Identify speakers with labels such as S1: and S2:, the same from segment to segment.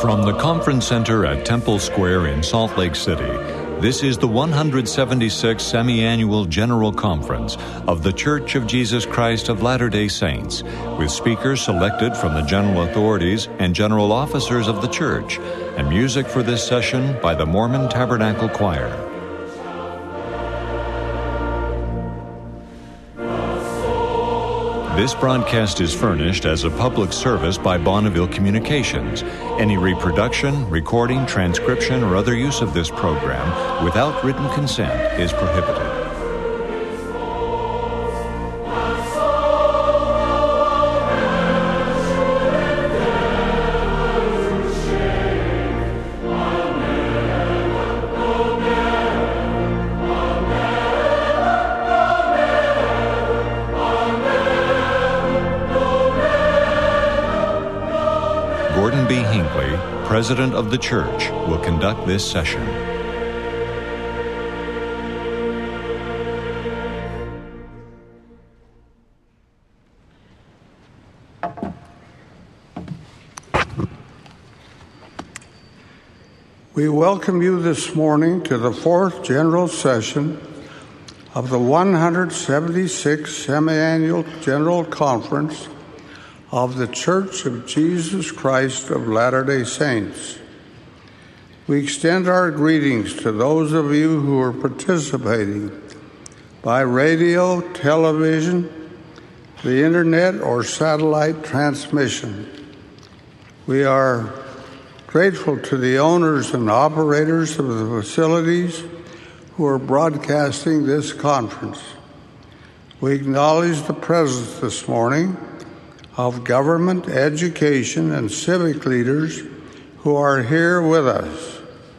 S1: From the Conference Center at Temple Square in Salt Lake City, this is the 176th Semi-Annual General Conference of The Church of Jesus Christ of Latter-day Saints, with speakers selected from the general authorities and general officers of the church, and music for this session by the Mormon Tabernacle Choir. This broadcast is furnished as a public service by Bonneville Communications. Any reproduction, recording, transcription, or other use of this program without written consent is prohibited. Gordon B. Hinckley, President of the Church, will conduct this session.
S2: We welcome you this morning to the fourth general session of the 176th Semi-Annual General Conference of the Church of Jesus Christ of Latter-day Saints. We extend our greetings to those of you who are participating by radio, television, the internet, or satellite transmission. We are grateful to the owners and operators of the facilities who are broadcasting this conference. We acknowledge the presence this morning of government, education, and civic leaders who are here with us.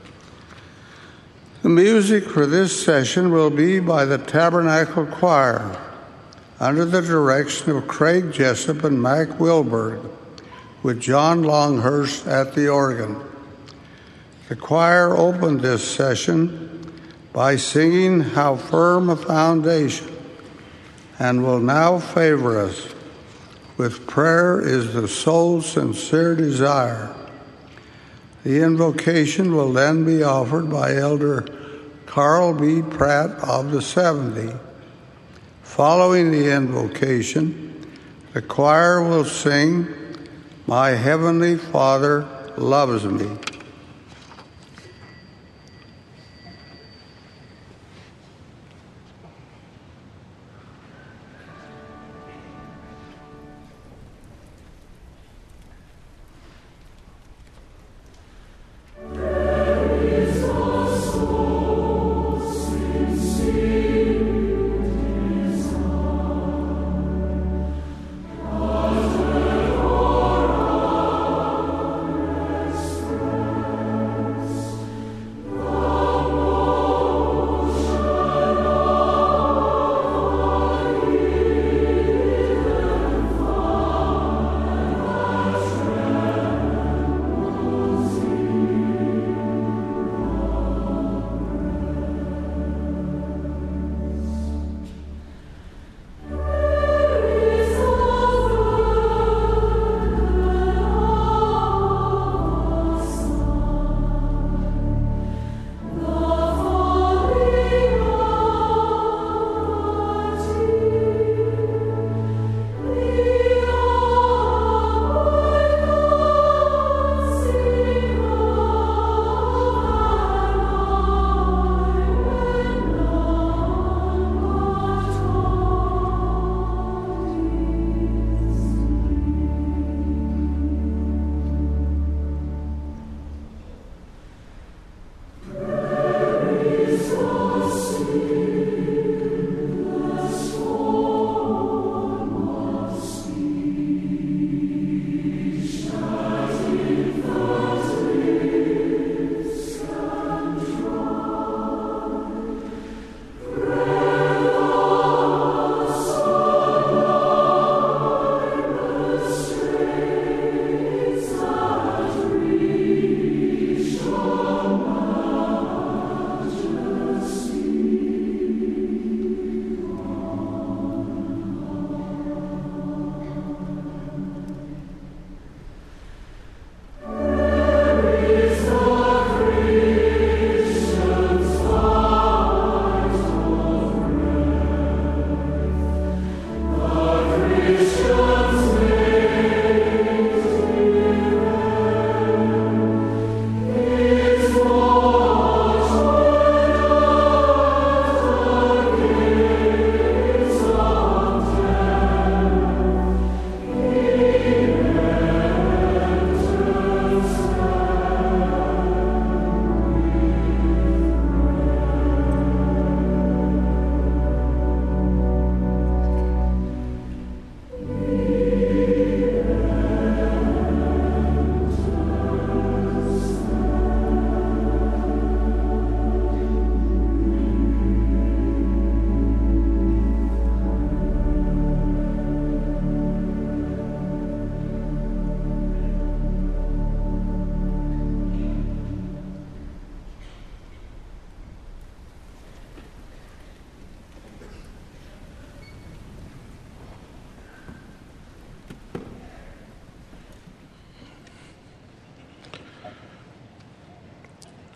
S2: The music for this session will be by the Tabernacle Choir under the direction of Craig Jessup and Mac Wilberg, with John Longhurst at the organ. The choir opened this session by singing "How Firm a Foundation," and will now favor us with "Prayer is the Soul's Sincere Desire." The invocation will then be offered by Elder Carl B. Pratt of the 70. Following the invocation, the choir will sing "My Heavenly Father Loves Me."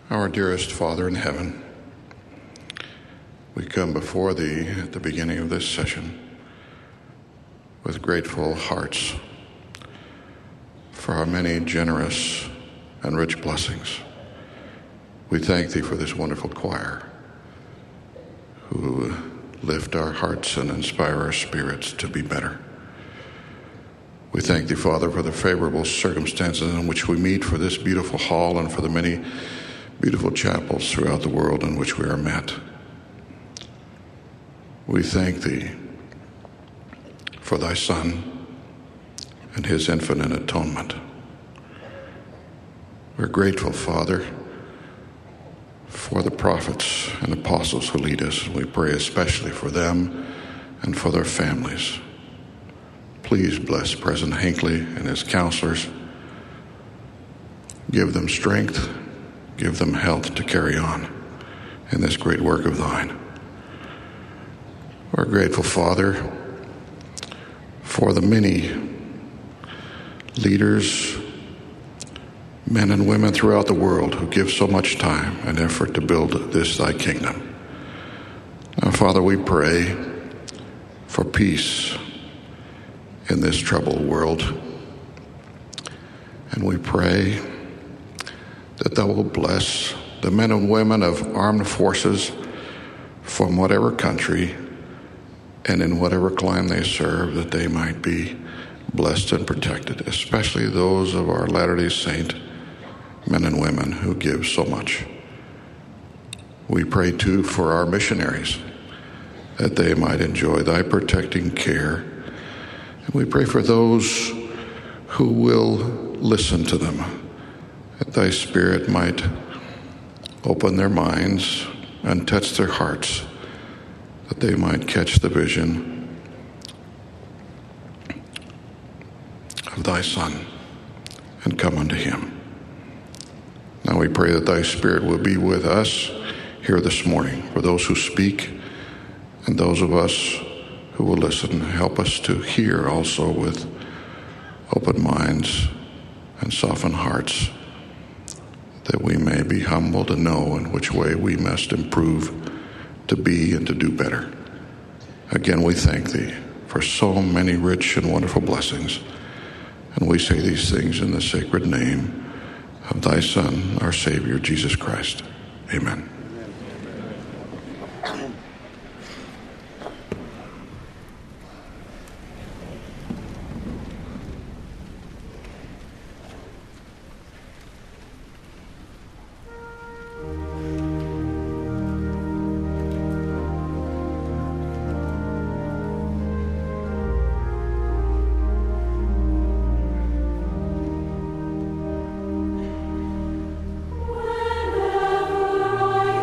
S3: Our dearest Father in heaven, we come before Thee at the beginning of this session with grateful hearts for our many generous and rich blessings. We thank Thee for this wonderful choir who lift our hearts and inspire our spirits to be better. We thank Thee, Father, for the favorable circumstances in which we meet, for this beautiful hall and for the many beautiful chapels throughout the world in which we are met. We thank Thee for Thy Son and His infinite atonement. We're grateful, Father, for the prophets and apostles who lead us. We pray especially for them and for their families. Please bless President Hinckley and his counselors. Give them strength, give them health to carry on in this great work of Thine. We're grateful, Father, for the many leaders, men and women throughout the world who give so much time and effort to build this Thy kingdom. Now, Father, we pray for peace in this troubled world, and we pray that Thou will bless the men and women of armed forces from whatever country and in whatever clime they serve, that they might be blessed and protected, especially those of our Latter-day Saint men and women who give so much. We pray too for our missionaries, that they might enjoy Thy protecting care. And we pray for those who will listen to them, that Thy Spirit might open their minds and touch their hearts, that they might catch the vision of Thy Son and come unto Him. Now we pray that Thy Spirit will be with us here this morning, for those who speak and those of us who will listen. Help us to hear also with open minds and softened hearts, that we may be humble to know in which way we must improve to be and to do better. Again, we thank Thee for so many rich and wonderful blessings, and we say these things in the sacred name of Thy Son, our Savior, Jesus Christ. Amen.
S4: Whenever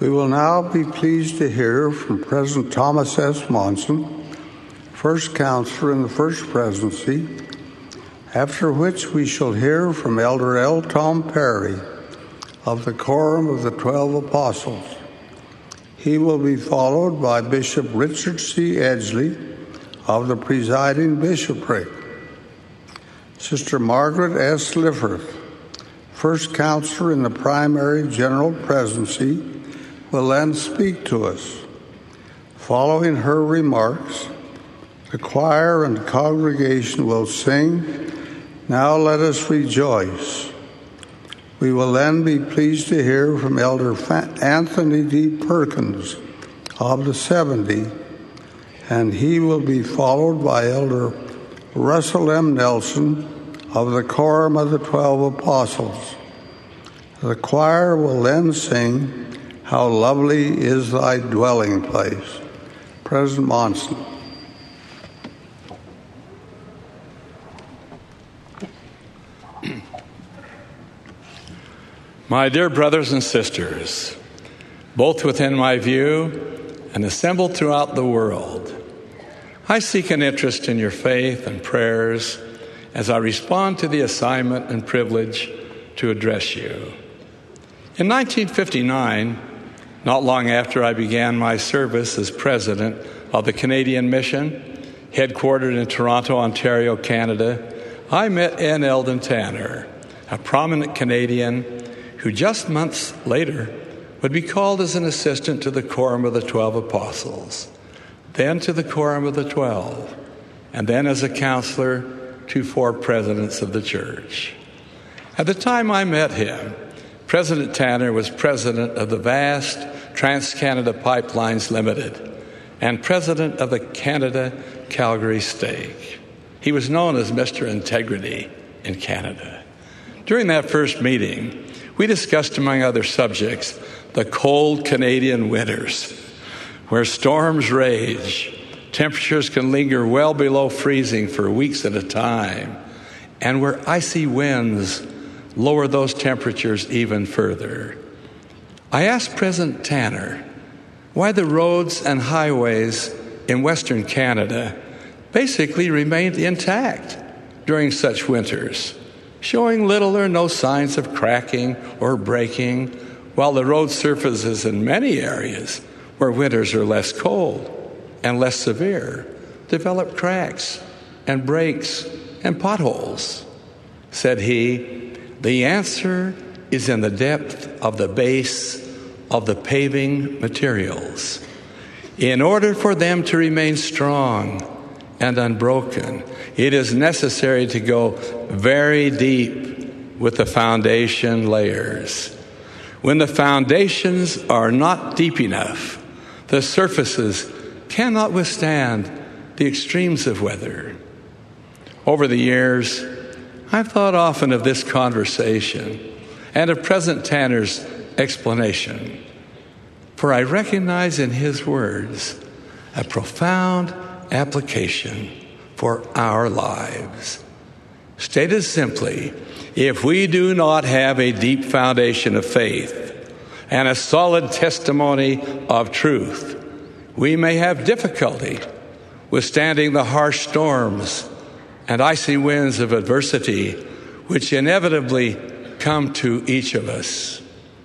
S2: We will now be pleased to hear from President Thomas S. Monson, First Counselor in the First Presidency, after which we shall hear from Elder L. Tom Perry of the Quorum of the 12 Apostles. He will be followed by Bishop Richard C. Edgley of the presiding bishopric. Sister Margaret S. Lifforth, First Counselor in the Primary General Presidency, will then speak to us. Following her remarks, the choir and congregation will sing, "Now Let Us Rejoice." We will then be pleased to hear from Elder Anthony D. Perkins of the 70, and he will be followed by Elder Russell M. Nelson of the Quorum of the 12 Apostles. The choir will then sing, "How Lovely is Thy Dwelling Place." President Monson.
S4: My dear brothers and sisters, both within my view and assembled throughout the world, I seek an interest in your faith and prayers as I respond to the assignment and privilege to address you. In 1959, not long after I began my service as president of the Canadian Mission, headquartered in Toronto, Ontario, Canada, I met N. Eldon Tanner, a prominent Canadian who just months later would be called as an assistant to the Quorum of the 12 Apostles, then to the Quorum of the 12, and then as a counselor to 4 presidents of the church. At the time I met him, President Tanner was president of the vast Trans-Canada Pipelines Limited and president of the Canada Calgary Stake. He was known as Mr. Integrity in Canada. During that first meeting, we discussed, among other subjects, the cold Canadian winters, where storms rage, temperatures can linger well below freezing for weeks at a time, and where icy winds lower those temperatures even further. I asked President Tanner why the roads and highways in Western Canada basically remained intact during such winters, showing little or no signs of cracking or breaking, while the road surfaces in many areas where winters are less cold and less severe develop cracks and breaks and potholes. Said he, "The answer is in the depth of the base of the paving materials. In order for them to remain strong and unbroken, it is necessary to go very deep with the foundation layers. When the foundations are not deep enough, the surfaces cannot withstand the extremes of weather." Over the years, I've thought often of this conversation and of President Tanner's explanation, for I recognize in his words a profound application for our lives. Stated simply, if we do not have a deep foundation of faith and a solid testimony of truth, we may have difficulty withstanding the harsh storms and icy winds of adversity which inevitably come to each of us.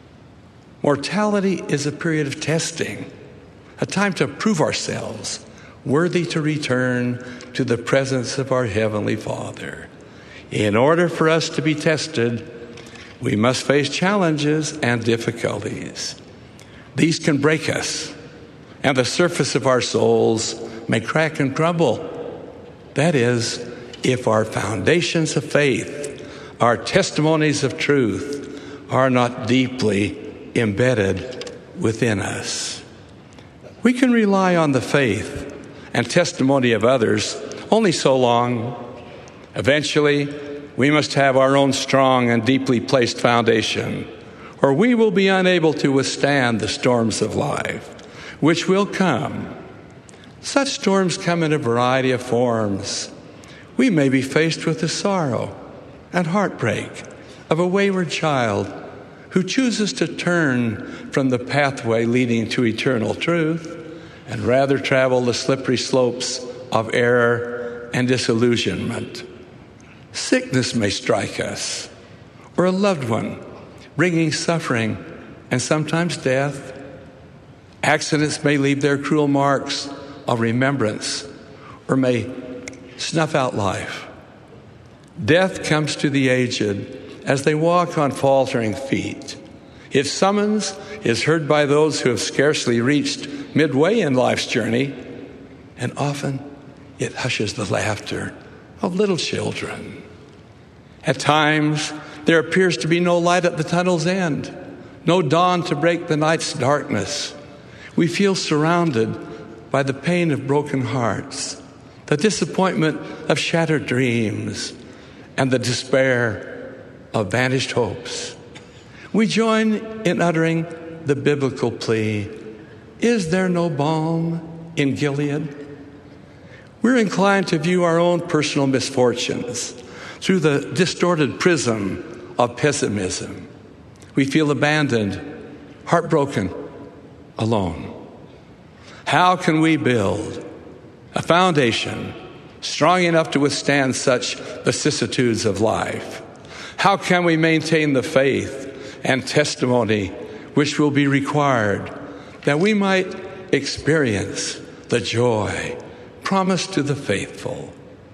S4: Mortality is a period of testing, a time to prove ourselves worthy to return to the presence of our Heavenly Father. In order for us to be tested, we must face challenges and difficulties. These can break us, and the surface of our souls may crack and crumble. That is, if our foundations of faith, our testimonies of truth, are not deeply embedded within us. We can rely on the faith and testimony of others only so long. Eventually, we must have our own strong and deeply placed foundation, or we will be unable to withstand the storms of life, which will come. Such storms come in a variety of forms. We may be faced with the sorrow and heartbreak of a wayward child who chooses to turn from the pathway leading to eternal truth and rather travel the slippery slopes of error and disillusionment. Sickness may strike us, or a loved one, bringing suffering and sometimes death. Accidents may leave their cruel marks of remembrance or may snuff out life. Death comes to the aged as they walk on faltering feet. Its summons is heard by those who have scarcely reached midway in life's journey, and often it hushes the laughter of little children. At times, there appears to be no light at the tunnel's end, no dawn to break the night's darkness. We feel surrounded by the pain of broken hearts, the disappointment of shattered dreams, and the despair of vanished hopes. We join in uttering the biblical plea, "Is there no balm in Gilead?" We're inclined to view our own personal misfortunes through the distorted prism of pessimism. We feel abandoned, heartbroken, alone. How can we build a foundation strong enough to withstand such vicissitudes of life? How can we maintain the faith and testimony which will be required that we might experience the joy promised to the faithful?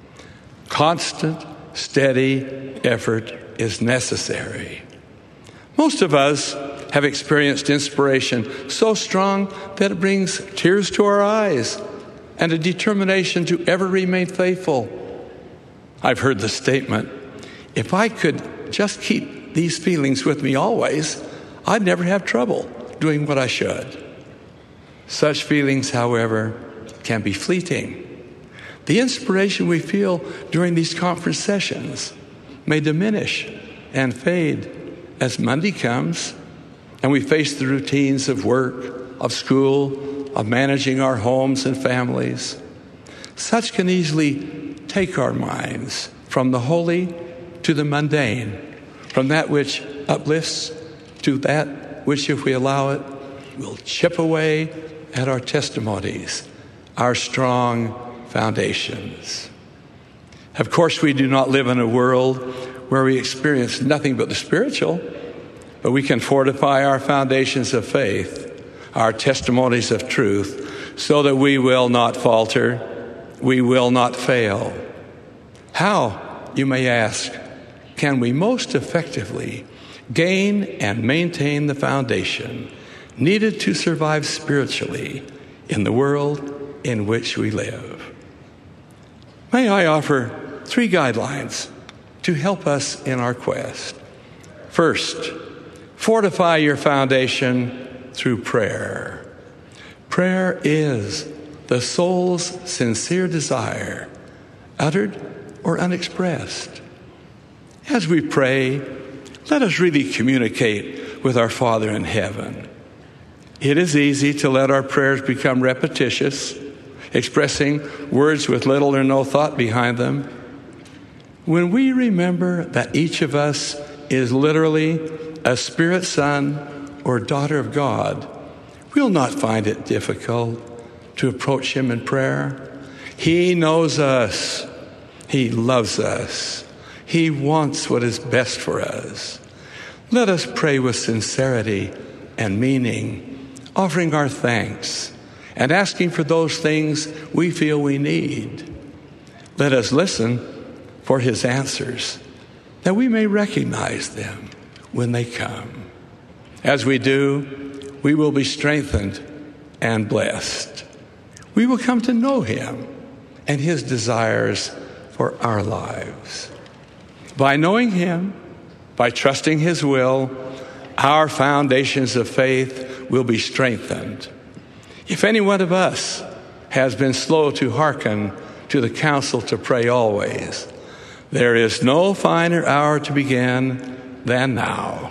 S4: Constant, steady effort is necessary. Most of us have experienced inspiration so strong that it brings tears to our eyes and a determination to ever remain faithful. I've heard the statement, "If I could just keep these feelings with me always, I'd never have trouble doing what I should." Such feelings, however, can be fleeting. The inspiration we feel during these conference sessions may diminish and fade as Monday comes and we face the routines of work, of school, of managing our homes and families. Such can easily take our minds from the holy to the mundane, from that which uplifts to that which, if we allow it, will chip away at our testimonies, our strong foundations. Of course, we do not live in a world where we experience nothing but the spiritual, but we can fortify our foundations of faith, our testimonies of truth, so that we will not falter, we will not fail. How, you may ask, can we most effectively gain and maintain the foundation needed to survive spiritually in the world in which we live? May I offer 3 guidelines to help us in our quest. First, fortify your foundation through prayer. Prayer is the soul's sincere desire, uttered or unexpressed. As we pray, let us really communicate with our Father in heaven. It is easy to let our prayers become repetitious, expressing words with little or no thought behind them. When we remember that each of us is literally a spirit son or daughter of God, we'll not find it difficult to approach Him in prayer. He knows us. He loves us. He wants what is best for us. Let us pray with sincerity and meaning, offering our thanks and asking for those things we feel we need. Let us listen for His answers, that we may recognize them when they come. As we do, we will be strengthened and blessed. We will come to know Him and His desires for our lives. By knowing Him, by trusting His will, our foundations of faith will be strengthened. If any one of us has been slow to hearken to the counsel to pray always, there is no finer hour to begin than now.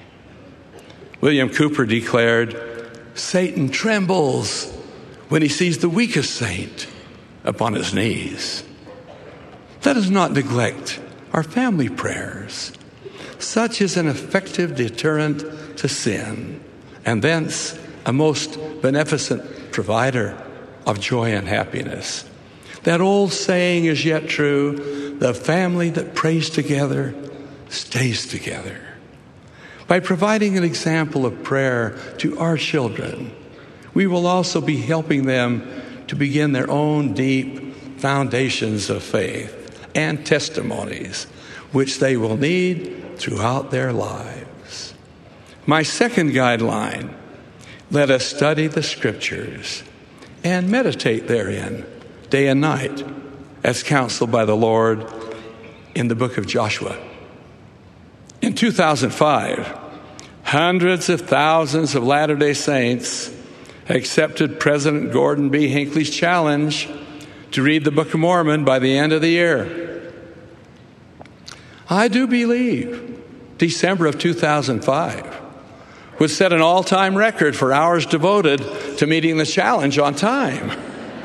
S4: William Cooper declared, "Satan trembles when he sees the weakest saint upon his knees." Let us not neglect our family prayers. Such is an effective deterrent to sin, and thence a most beneficent provider of joy and happiness. That old saying is yet true: the family that prays together stays together. By providing an example of prayer to our children, we will also be helping them to begin their own deep foundations of faith and testimonies, which they will need throughout their lives. My second guideline: let us study the Scriptures and meditate therein day and night, as counseled by the Lord in the book of Joshua. In 2005, hundreds of thousands of Latter-day Saints accepted President Gordon B. Hinckley's challenge to read the Book of Mormon by the end of the year. I do believe December of 2005 would set an all-time record for hours devoted to meeting the challenge on time.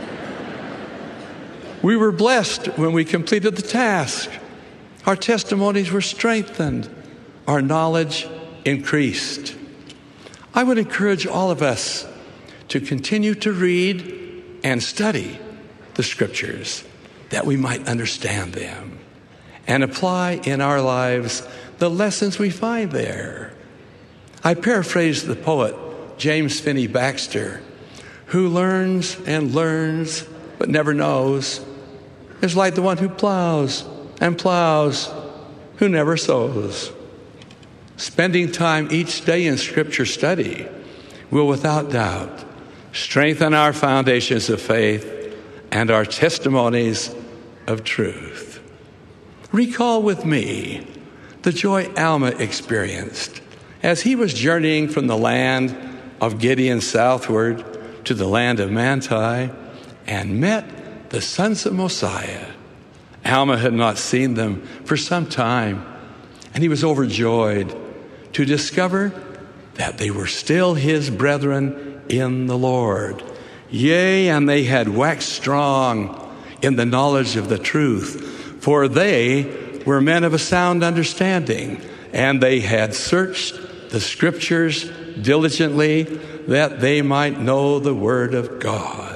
S4: We were blessed when we completed the task. Our testimonies were strengthened. Our knowledge increased. I would encourage all of us to continue to read and study the Scriptures, that we might understand them and apply in our lives the lessons we find there. I paraphrase the poet James Finney Baxter, who learns and learns but never knows is like the one who plows and plows, who never sows. Spending time each day in Scripture study will without doubt strengthen our foundations of faith and our testimonies of truth. Recall with me the joy Alma experienced as he was journeying from the land of Gideon southward to the land of Manti and met the sons of Mosiah. Alma had not seen them for some time, and he was overjoyed to discover that they were still his brethren in the Lord. Yea, and they had waxed strong in the knowledge of the truth, for they were men of a sound understanding, and they had searched the Scriptures diligently, that they might know the Word of God.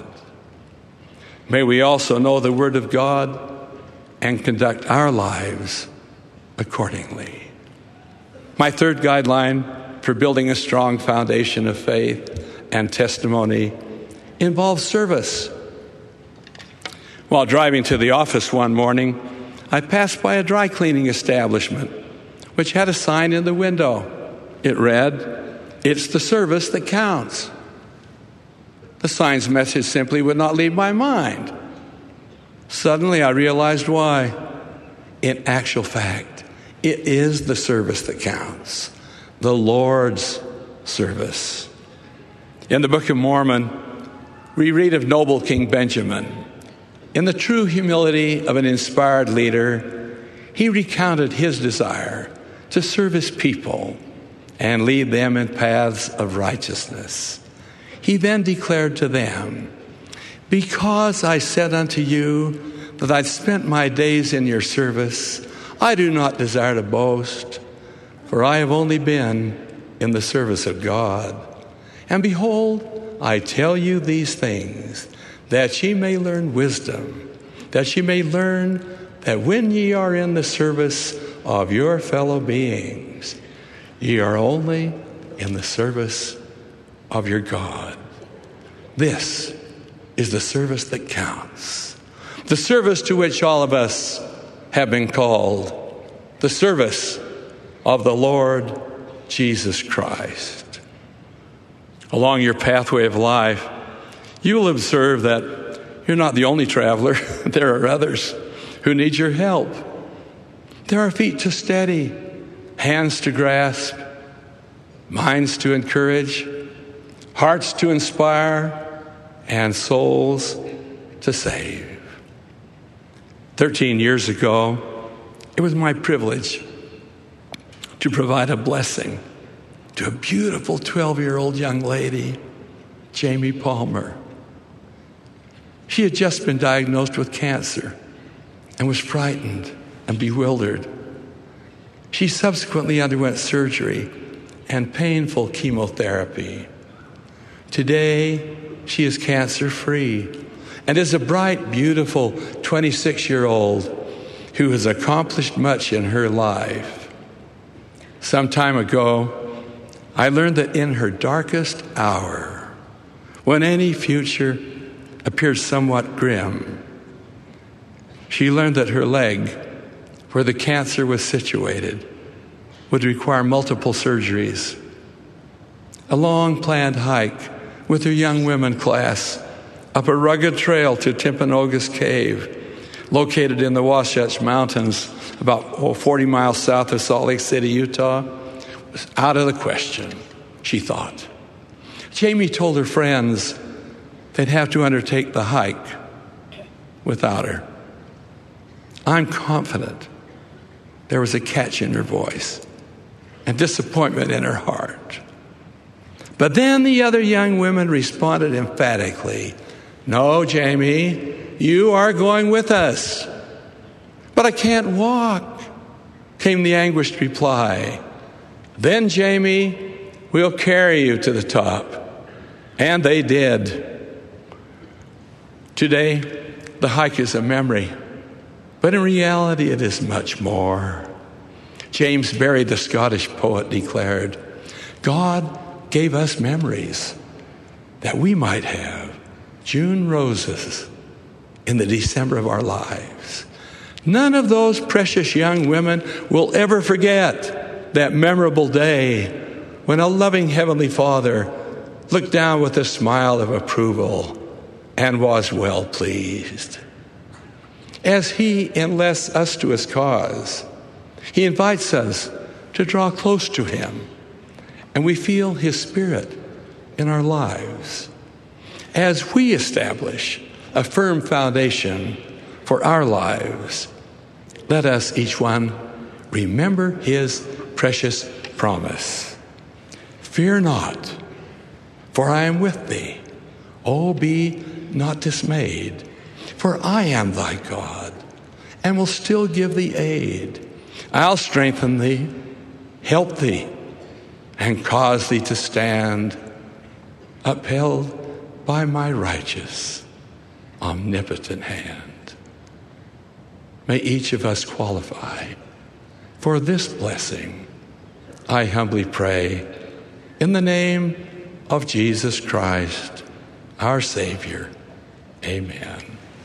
S4: May we also know the Word of God and conduct our lives accordingly. My third guideline for building a strong foundation of faith and testimony involves service. While driving to the office one morning, I passed by a dry cleaning establishment which had a sign in the window. It read, "It's the service that counts." The sign's message simply would not leave my mind. Suddenly I realized why. In actual fact, it is the service that counts, the Lord's service. In the Book of Mormon, we read of noble King Benjamin. In the true humility of an inspired leader, he recounted his desire to serve his people and lead them in paths of righteousness. He then declared to them, "Because I said unto you that I'd spent my days in your service, I do not desire to boast, for I have only been in the service of God. And behold, I tell you these things, that ye may learn wisdom, that ye may learn that when ye are in the service of your fellow beings, ye are only in the service of your God." This is the service that counts, the service to which all of us have been called, the service of the Lord Jesus Christ. Along your pathway of life, you will observe that you're not the only traveler. There are others who need your help. There are feet to steady, hands to grasp, minds to encourage, hearts to inspire, and souls to save. 13 years ago, it was my privilege to provide a blessing to a beautiful 12-year-old young lady, Jamie Palmer. She had just been diagnosed with cancer and was frightened and bewildered. She subsequently underwent surgery and painful chemotherapy. Today, she is cancer-free and is a bright, beautiful 26-year-old who has accomplished much in her life. Some time ago, I learned that in her darkest hour, when any future appeared somewhat grim, she learned that her leg, where the cancer was situated, would require multiple surgeries. A long-planned hike with her young women class up a rugged trail to Timpanogos Cave, located in the Wasatch Mountains about 40 miles south of Salt Lake City, Utah, was out of the question, she thought. Jamie told her friends they'd have to undertake the hike without her. I'm confident there was a catch in her voice and disappointment in her heart. But then the other young women responded emphatically, "No, Jamie, you are going with us." "But I can't walk," came the anguished reply. "Then, Jamie, we'll carry you to the top." And they did. Today, the hike is a memory, but in reality, it is much more. James Barrie, the Scottish poet, declared, "God gave us memories that we might have June roses in the December of our lives." None of those precious young women will ever forget that memorable day when a loving Heavenly Father looked down with a smile of approval and was well pleased. As He enlists us to His cause, He invites us to draw close to Him, and we feel His Spirit in our lives. As we establish a firm foundation for our lives, let us, each one, remember His precious promise. "Fear not, for I am with thee. Oh, be not dismayed, for I am thy God, and will still give thee aid. I'll strengthen thee, help thee, and cause thee to stand, upheld by my righteous, omnipotent hand." May each of us qualify for this blessing. I humbly pray in the name of Jesus Christ, our Savior. Amen.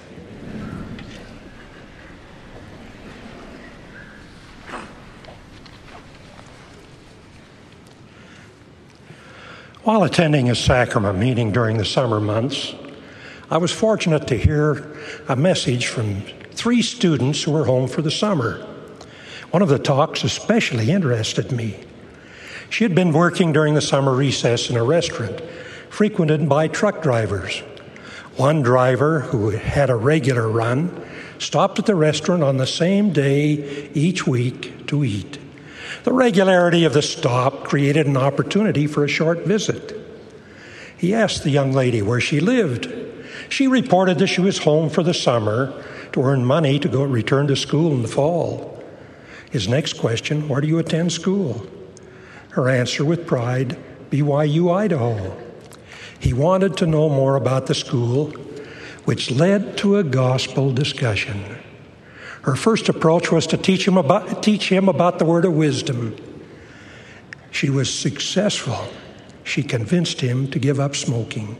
S5: While attending a sacrament meeting during the summer months, I was fortunate to hear a message from 3 students who were home for the summer. One of the talks especially interested me. She had been working during the summer recess in a restaurant frequented by truck drivers. One driver, who had a regular run, stopped at the restaurant on the same day each week to eat. The regularity of the stop created an opportunity for a short visit. He asked the young lady where she lived. She reported that she was home for the summer to earn money to return to school in the fall. His next question, "Where do you attend school?" Her answer with pride, "BYU, Idaho." He wanted to know more about the school, which led to a gospel discussion. Her first approach was to teach him about the word of wisdom. She was successful. She convinced him to give up smoking.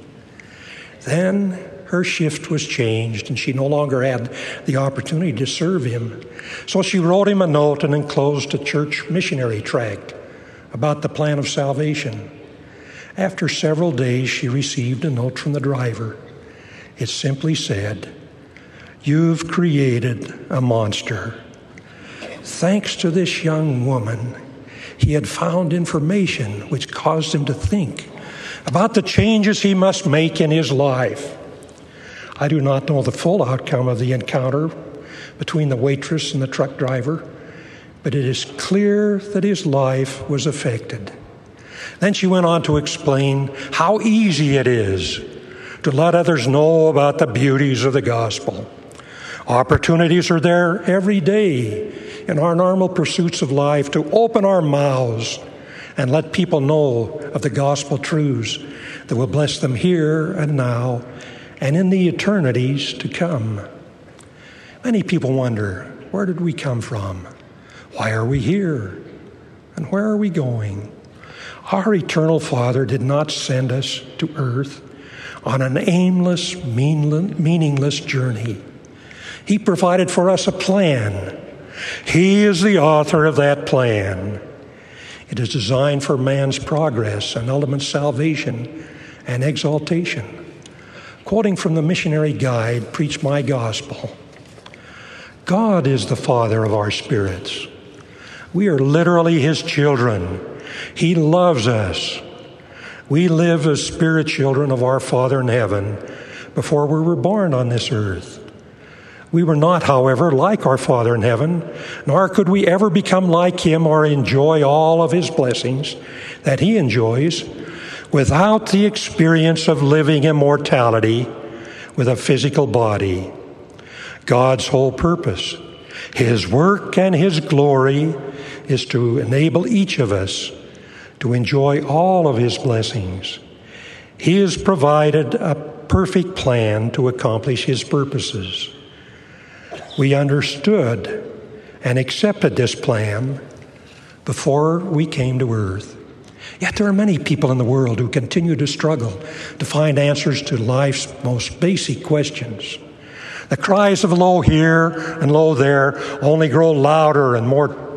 S5: Then her shift was changed, and she no longer had the opportunity to serve him. So she wrote him a note and enclosed a church missionary tract about the plan of salvation. After several days, she received a note from the driver. It simply said, "You've created a monster." Thanks to this young woman, he had found information which caused him to think about the changes he must make in his life. I do not know the full outcome of the encounter between the waitress and the truck driver, but it is clear that his life was affected. Then she went on to explain how easy it is to let others know about the beauties of the gospel. Opportunities are there every day in our normal pursuits of life to open our mouths and let people know of the gospel truths that will bless them here and now and in the eternities to come. Many people wonder, where did we come from? Why are we here? And where are we going? Our eternal Father did not send us to earth on an aimless, meaningless journey. He provided for us a plan. He is the author of that plan. It is designed for man's progress and ultimate salvation and exaltation. Quoting from the missionary guide, Preach My Gospel, God is the Father of our spirits. We are literally His children. He loves us. We live as spirit children of our Father in heaven before we were born on this earth. We were not, however, like our Father in heaven, nor could we ever become like Him or enjoy all of His blessings that He enjoys without the experience of living immortality with a physical body. God's whole purpose, His work and His glory, is to enable each of us to enjoy all of His blessings. He has provided a perfect plan to accomplish His purposes. We understood and accepted this plan before we came to earth. Yet there are many people in the world who continue to struggle to find answers to life's most basic questions. The cries of lo here and lo there only grow louder and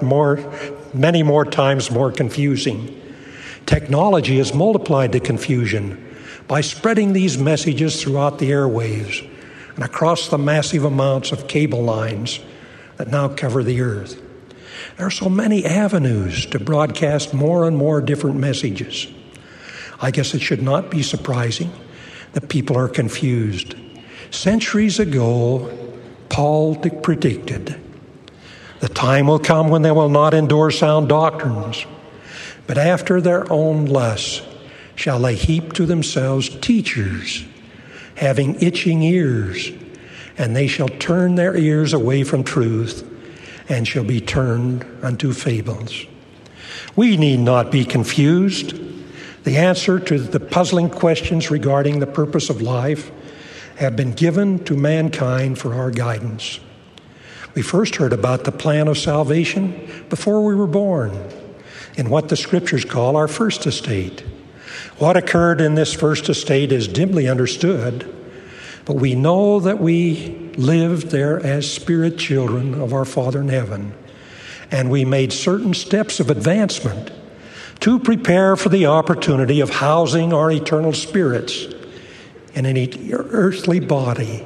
S5: many more times more confusing. Technology has multiplied the confusion by spreading these messages throughout the airwaves and across the massive amounts of cable lines that now cover the earth. There are so many avenues to broadcast more and more different messages. I guess it should not be surprising that people are confused. Centuries ago, Paul predicted, the time will come when they will not endure sound doctrines, but after their own lusts shall they heap to themselves teachers, having itching ears, and they shall turn their ears away from truth, and shall be turned unto fables. We need not be confused. The answer to the puzzling questions regarding the purpose of life have been given to mankind for our guidance. We first heard about the plan of salvation before we were born, in what the Scriptures call our first estate. What occurred in this first estate is dimly understood, but we know that we lived there as spirit children of our Father in heaven, and we made certain steps of advancement to prepare for the opportunity of housing our eternal spirits in an earthly body.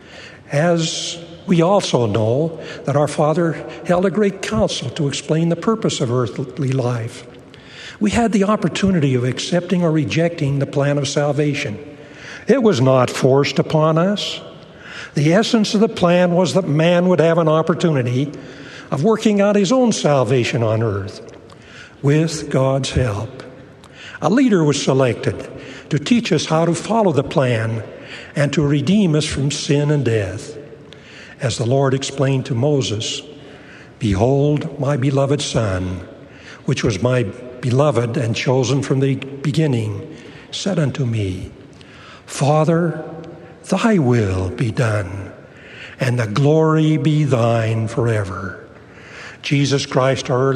S5: As we also know that our Father held a great council to explain the purpose of earthly life. We had the opportunity of accepting or rejecting the plan of salvation. It was not forced upon us. The essence of the plan was that man would have an opportunity of working out his own salvation on earth with God's help. A leader was selected to teach us how to follow the plan and to redeem us from sin and death. As the Lord explained to Moses, "Behold, my beloved Son, which was my beloved and chosen from the beginning, said unto me, Father, thy will be done, and the glory be thine forever." Jesus Christ, our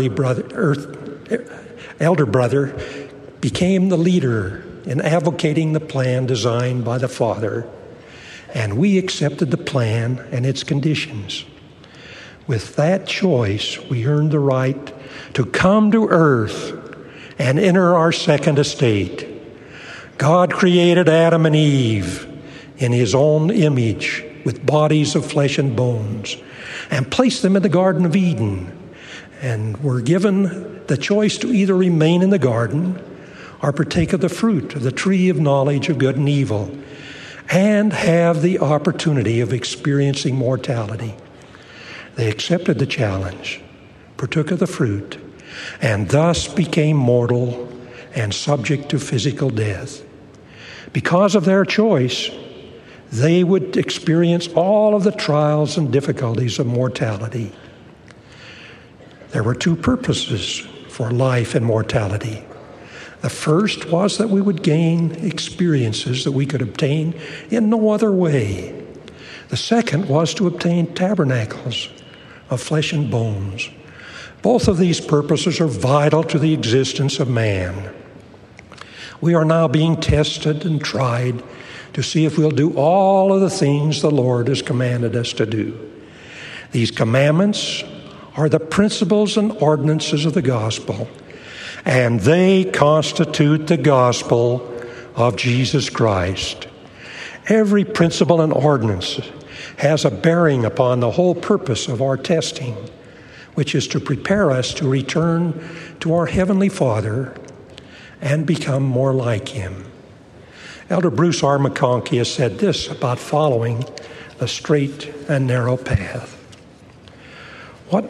S5: elder brother, became the leader in advocating the plan designed by the Father, and we accepted the plan and its conditions. With that choice, we earned the right to come to earth and enter our second estate. God created Adam and Eve in His own image with bodies of flesh and bones and placed them in the Garden of Eden, and were given the choice to either remain in the garden or partake of the fruit of the tree of knowledge of good and evil and have the opportunity of experiencing mortality. They accepted the challenge, partook of the fruit, and thus became mortal and subject to physical death. Because of their choice, they would experience all of the trials and difficulties of mortality. There were two purposes for life and mortality. The first was that we would gain experiences that we could obtain in no other way. The second was to obtain tabernacles of flesh and bones. Both of these purposes are vital to the existence of man. We are now being tested and tried to see if we'll do all of the things the Lord has commanded us to do. These commandments are the principles and ordinances of the gospel, and they constitute the gospel of Jesus Christ. Every principle and ordinance has a bearing upon the whole purpose of our testing, which is to prepare us to return to our Heavenly Father and become more like Him. Elder Bruce R. McConkie has said this about following the straight and narrow path. What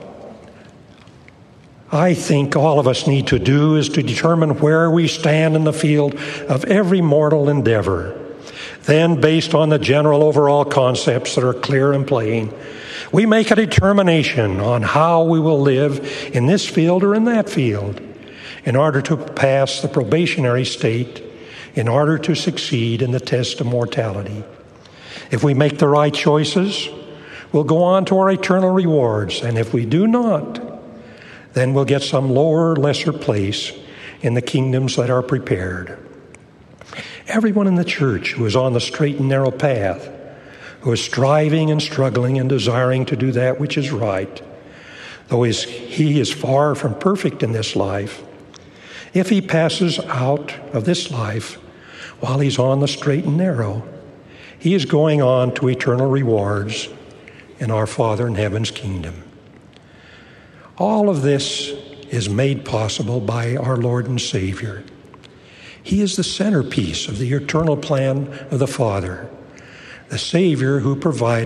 S5: I think all of us need to do is to determine where we stand in the field of every mortal endeavor. Then, based on the general overall concepts that are clear and plain, we make a determination on how we will live in this field or in that field in order to pass the probationary state, in order to succeed in the test of mortality. If we make the right choices, we'll go on to our eternal rewards, and if we do not, then we'll get some lower, lesser place in the kingdoms that are prepared. Everyone in the church who is on the straight and narrow path, who is striving and struggling and desiring to do that which is right, though he is far from perfect in this life, if he passes out of this life while he's on the straight and narrow, he is going on to eternal rewards in our Father in heaven's kingdom. All of this is made possible by our Lord and Savior. He is the centerpiece of the eternal plan of the Father, the Savior who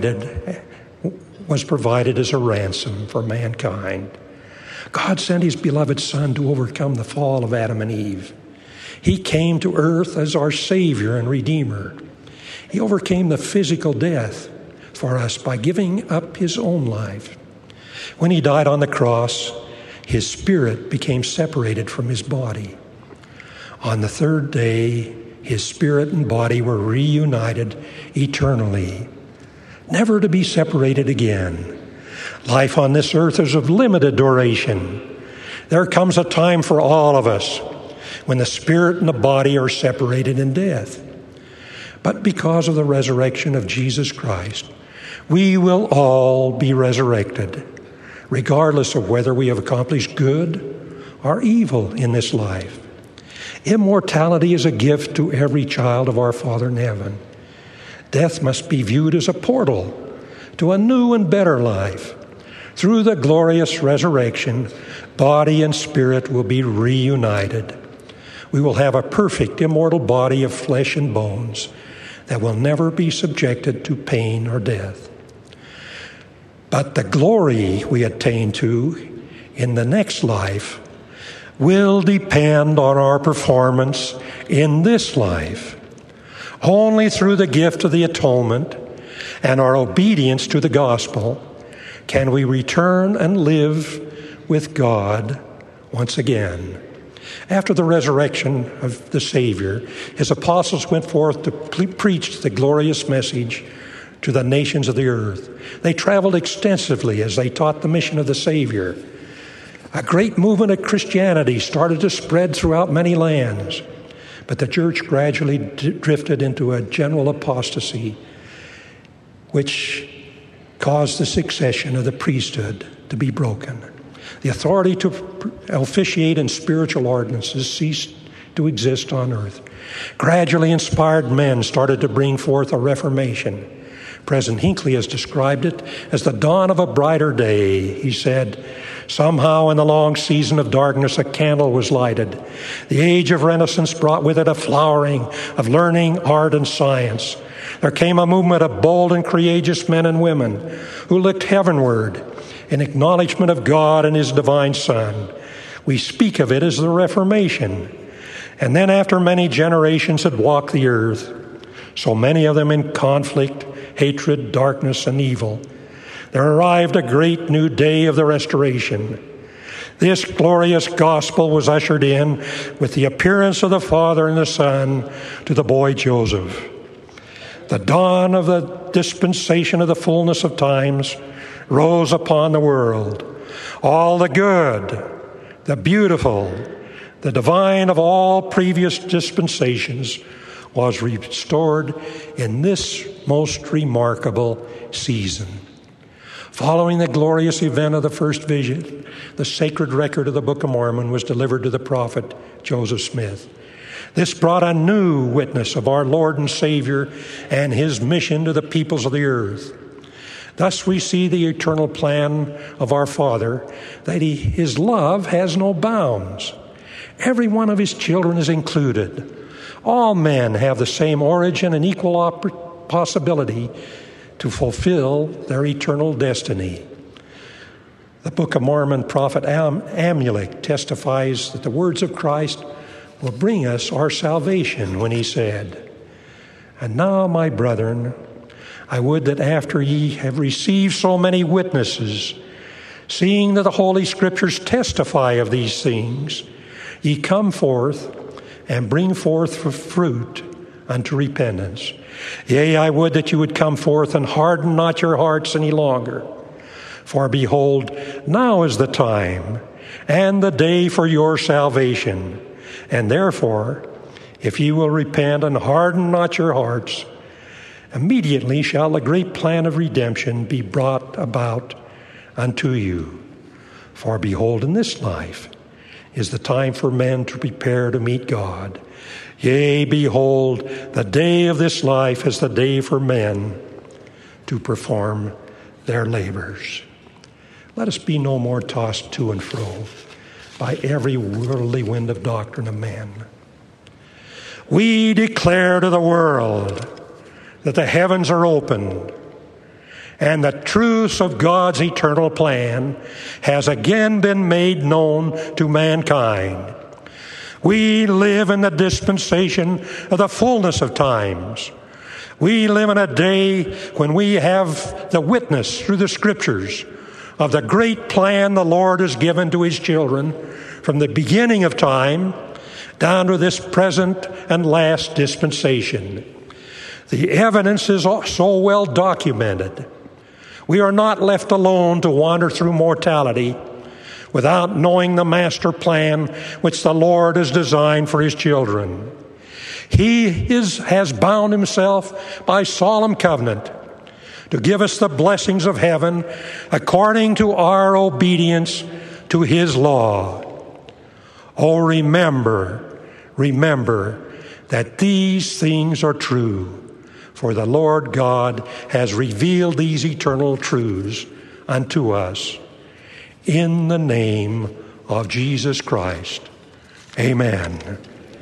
S5: was provided as a ransom for mankind. God sent His beloved Son to overcome the fall of Adam and Eve. He came to earth as our Savior and Redeemer. He overcame the physical death for us by giving up His own life. When He died on the cross, His spirit became separated from His body. On the third day, His spirit and body were reunited eternally, never to be separated again. Life on this earth is of limited duration. There comes a time for all of us when the spirit and the body are separated in death. But because of the resurrection of Jesus Christ, we will all be resurrected, regardless of whether we have accomplished good or evil in this life. Immortality is a gift to every child of our Father in heaven. Death must be viewed as a portal to a new and better life. Through the glorious resurrection, body and spirit will be reunited. We will have a perfect, immortal body of flesh and bones that will never be subjected to pain or death. But the glory we attain to in the next life will depend on our performance in this life. Only through the gift of the atonement and our obedience to the gospel can we return and live with God once again. After the resurrection of the Savior, His apostles went forth to preach the glorious message to the nations of the earth. They traveled extensively as they taught the mission of the Savior. A great movement of Christianity started to spread throughout many lands, but the church gradually drifted into a general apostasy, which caused the succession of the priesthood to be broken. The authority to officiate in spiritual ordinances ceased to exist on earth. Gradually, inspired men started to bring forth a reformation. President Hinckley has described it as the dawn of a brighter day. He said, "Somehow in the long season of darkness a candle was lighted. The age of Renaissance brought with it a flowering of learning, art, and science. There came a movement of bold and courageous men and women who looked heavenward in acknowledgement of God and His divine Son. We speak of it as the Reformation. And then after many generations had walked the earth, so many of them in conflict, hatred, darkness, and evil, there arrived a great new day of the restoration. This glorious gospel was ushered in with the appearance of the Father and the Son to the boy Joseph. The dawn of the dispensation of the fullness of times rose upon the world. All the good, the beautiful, the divine of all previous dispensations was restored in this most remarkable season. Following the glorious event of the first vision, the sacred record of the Book of Mormon was delivered to the prophet Joseph Smith. This brought a new witness of our Lord and Savior and his mission to the peoples of the earth. Thus we see the eternal plan of our Father, that his love has no bounds. Every one of his children is included. All men have the same origin and equal possibility to fulfill their eternal destiny. The Book of Mormon prophet Amulek testifies that the words of Christ will bring us our salvation when he said, "And now, my brethren, I would that after ye have received so many witnesses, seeing that the Holy Scriptures testify of these things, ye come forth and bring forth fruit unto repentance. Yea, I would that you would come forth and harden not your hearts any longer. For behold, now is the time and the day for your salvation. And therefore, if ye will repent and harden not your hearts, immediately shall the great plan of redemption be brought about unto you. For behold, in this life is the time for men to prepare to meet God. Yea, behold, the day of this life is the day for men to perform their labors. Let us be no more tossed to and fro by every worldly wind of doctrine of man. We declare to the world that the heavens are opened and the truths of God's eternal plan has again been made known to mankind. We live in the dispensation of the fullness of times. We live in a day when we have the witness through the Scriptures of the great plan the Lord has given to his children from the beginning of time down to this present and last dispensation. The evidence is so well documented. We are not left alone to wander through mortality without knowing the master plan which the Lord has designed for his children. He has bound himself by solemn covenant to give us the blessings of heaven according to our obedience to his law. Oh, remember that these things are true, for the Lord God has revealed these eternal truths unto us. In the name of Jesus Christ. Amen.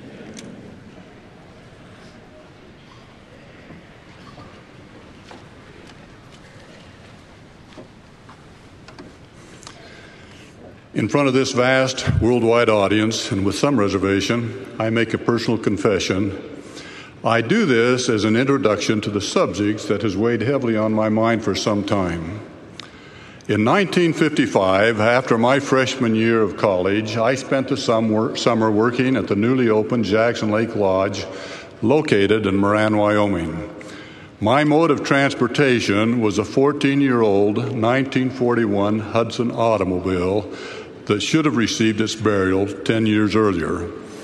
S6: In front of this vast worldwide audience, and with some reservation, I make a personal confession. I do this as an introduction to the subject that has weighed heavily on my mind for some time. In 1955, after my freshman year of college, I spent the summer working at the newly opened Jackson Lake Lodge, located in Moran, Wyoming. My mode of transportation was a 14-year-old 1941 Hudson automobile that should have received its burial 10 years earlier.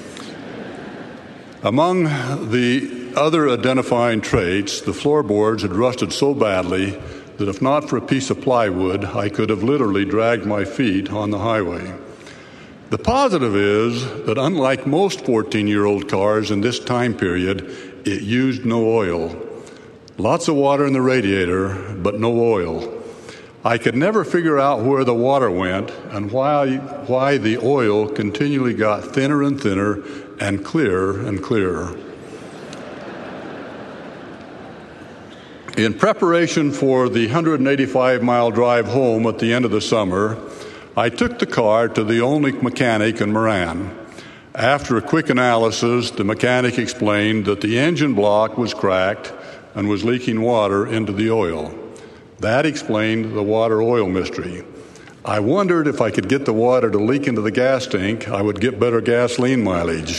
S6: Among the other identifying traits, the floorboards had rusted so badly that if not for a piece of plywood, I could have literally dragged my feet on the highway. The positive is that unlike most 14-year-old cars in this time period, it used no oil. Lots of water in the radiator, but no oil. I could never figure out where the water went and why the oil continually got thinner and thinner and clearer and clearer. In preparation for the 185-mile drive home at the end of the summer, I took the car to the only mechanic in Moran. After a quick analysis, the mechanic explained that the engine block was cracked and was leaking water into the oil. That explained the water-oil mystery. I wondered if I could get the water to leak into the gas tank, I would get better gasoline mileage.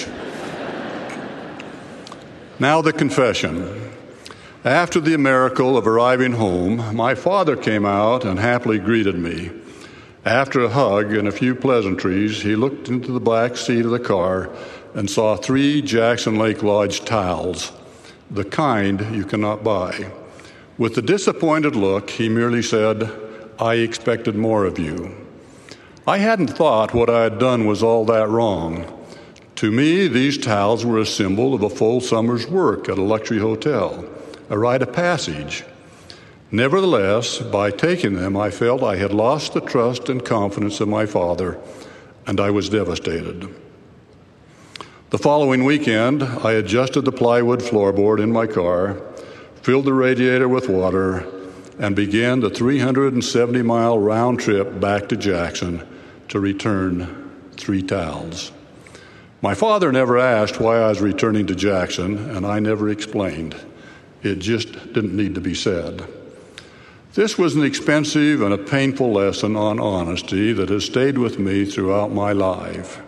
S6: Now the confession. After the miracle of arriving home, my father came out and happily greeted me. After a hug and a few pleasantries, he looked into the back seat of the car and saw 3 Jackson Lake Lodge towels, the kind you cannot buy. With a disappointed look, he merely said, "I expected more of you." I hadn't thought what I had done was all that wrong. To me, these towels were a symbol of a full summer's work at a luxury hotel, a rite of passage. Nevertheless, by taking them, I felt I had lost the trust and confidence of my father, and I was devastated. The following weekend, I adjusted the plywood floorboard in my car, filled the radiator with water, and began the 370-mile round trip back to Jackson to return 3 towels. My father never asked why I was returning to Jackson, and I never explained. It just didn't need to be said. This was an expensive and a painful lesson on honesty that has stayed with me throughout my life.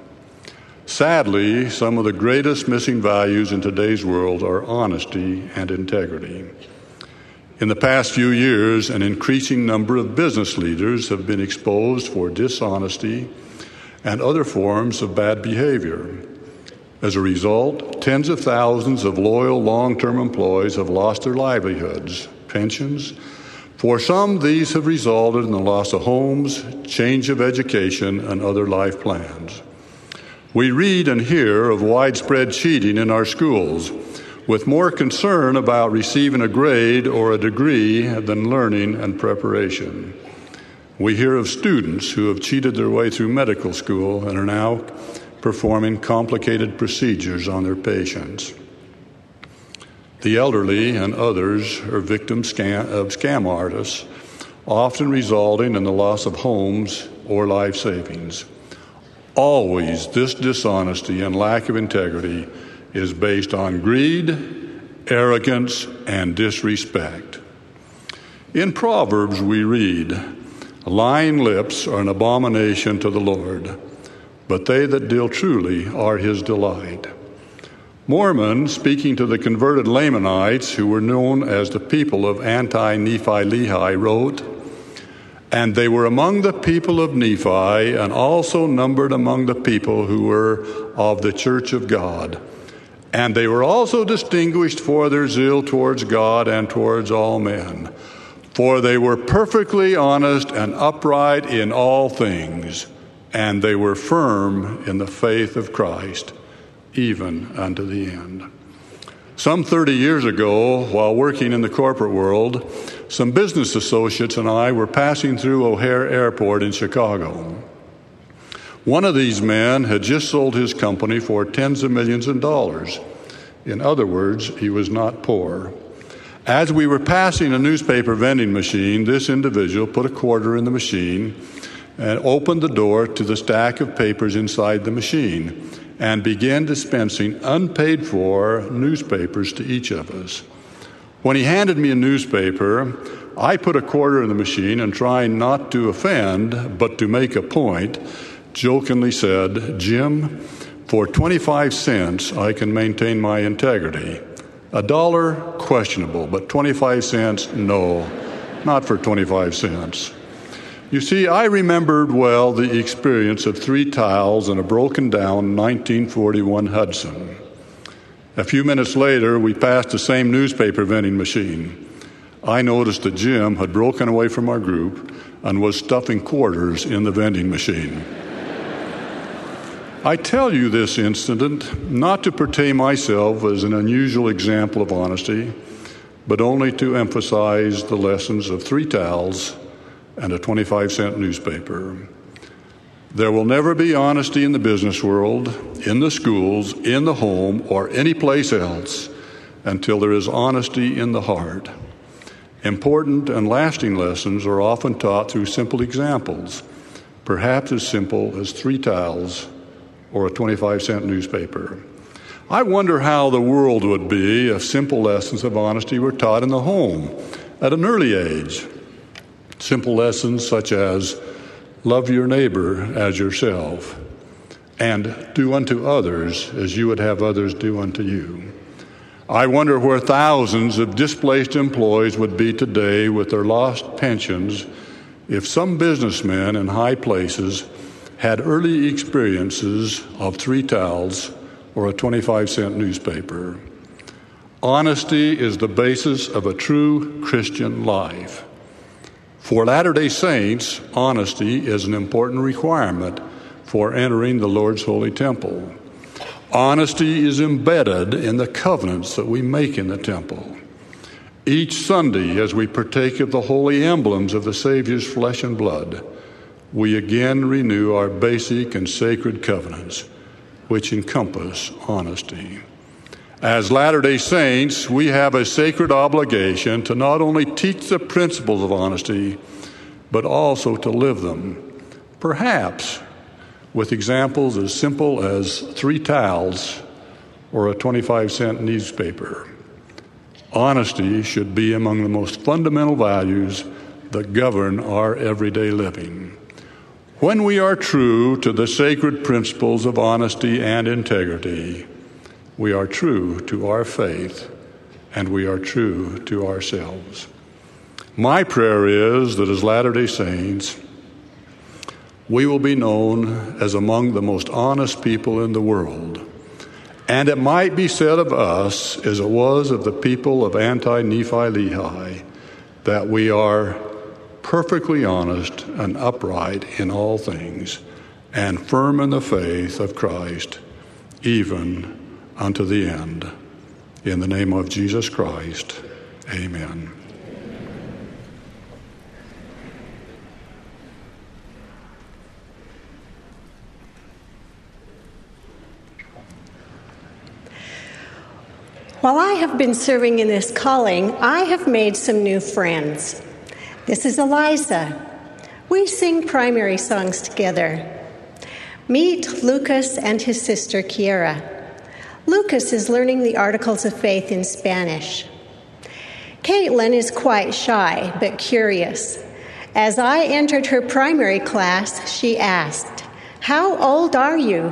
S6: Sadly, some of the greatest missing values in today's world are honesty and integrity. In the past few years, an increasing number of business leaders have been exposed for dishonesty and other forms of bad behavior. As a result, tens of thousands of loyal long-term employees have lost their livelihoods, pensions. For some, these have resulted in the loss of homes, change of education, and other life plans. We read and hear of widespread cheating in our schools, with more concern about receiving a grade or a degree than learning and preparation. We hear of students who have cheated their way through medical school and are now performing complicated procedures on their patients. The elderly and others are victims of scam artists, often resulting in the loss of homes or life savings. Always, this dishonesty and lack of integrity is based on greed, arrogance, and disrespect. In Proverbs, we read, "Lying lips are an abomination to the Lord, but they that deal truly are his delight." Mormon, speaking to the converted Lamanites, who were known as the people of anti-Nephi-Lehi, wrote, "And they were among the people of Nephi, and also numbered among the people who were of the church of God. And they were also distinguished for their zeal towards God and towards all men. For they were perfectly honest and upright in all things, and they were firm in the faith of Christ, even unto the end." Some 30 years ago, while working in the corporate world, some business associates and I were passing through O'Hare Airport in Chicago. One of these men had just sold his company for tens of millions of dollars. In other words, he was not poor. As we were passing a newspaper vending machine, this individual put a quarter in the machine and opened the door to the stack of papers inside the machine and began dispensing unpaid-for newspapers to each of us. When he handed me a newspaper, I put a quarter in the machine and, trying not to offend but to make a point, jokingly said, "Jim, for 25 cents I can maintain my integrity. $1, questionable, but 25 cents, no, not for 25 cents. You see, I remembered well the experience of 3 tiles in a broken-down 1941 Hudson. A few minutes later, we passed the same newspaper vending machine. I noticed that Jim had broken away from our group and was stuffing quarters in the vending machine. I tell you this incident not to portray myself as an unusual example of honesty, but only to emphasize the lessons of 3 towels and a 25-cent newspaper. There will never be honesty in the business world, in the schools, in the home, or any place else until there is honesty in the heart. Important and lasting lessons are often taught through simple examples, perhaps as simple as 3 towels or a 25-cent newspaper. I wonder how the world would be if simple lessons of honesty were taught in the home at an early age. Simple lessons such as love your neighbor as yourself and do unto others as you would have others do unto you. I wonder where thousands of displaced employees would be today with their lost pensions if some businessmen in high places had early experiences of 3 towels or a 25-cent newspaper. Honesty is the basis of a true Christian life. For Latter-day Saints, honesty is an important requirement for entering the Lord's holy temple. Honesty is embedded in the covenants that we make in the temple. Each Sunday, as we partake of the holy emblems of the Savior's flesh and blood, we again renew our basic and sacred covenants, which encompass honesty. As Latter-day Saints, we have a sacred obligation to not only teach the principles of honesty, but also to live them, perhaps with examples as simple as 3 towels or a 25-cent newspaper. Honesty should be among the most fundamental values that govern our everyday living. When we are true to the sacred principles of honesty and integrity, we are true to our faith and we are true to ourselves. My prayer is that as Latter-day Saints, we will be known as among the most honest people in the world. And it might be said of us, as it was of the people of Anti-Nephi-Lehi, that we are perfectly honest and upright in all things, and firm in the faith of Christ, even unto the end. In the name of Jesus Christ, amen.
S7: While I have been serving in this calling, I have made some new friends. This is Eliza. We sing primary songs together. Meet Lucas and his sister Kiera. Lucas is learning the Articles of Faith in Spanish. Caitlin is quite shy but curious. As I entered her primary class, she asked, "How old are you?"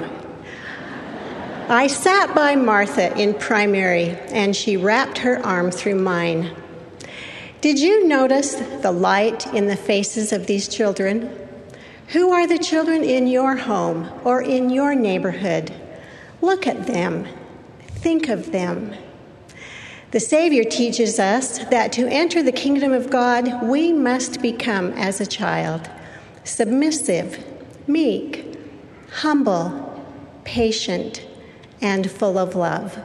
S7: I sat by Martha in primary, and she wrapped her arm through mine. Did you notice the light in the faces of these children? Who are the children in your home or in your neighborhood? Look at them. Think of them. The Savior teaches us that to enter the kingdom of God, we must become as a child, submissive, meek, humble, patient, and full of love.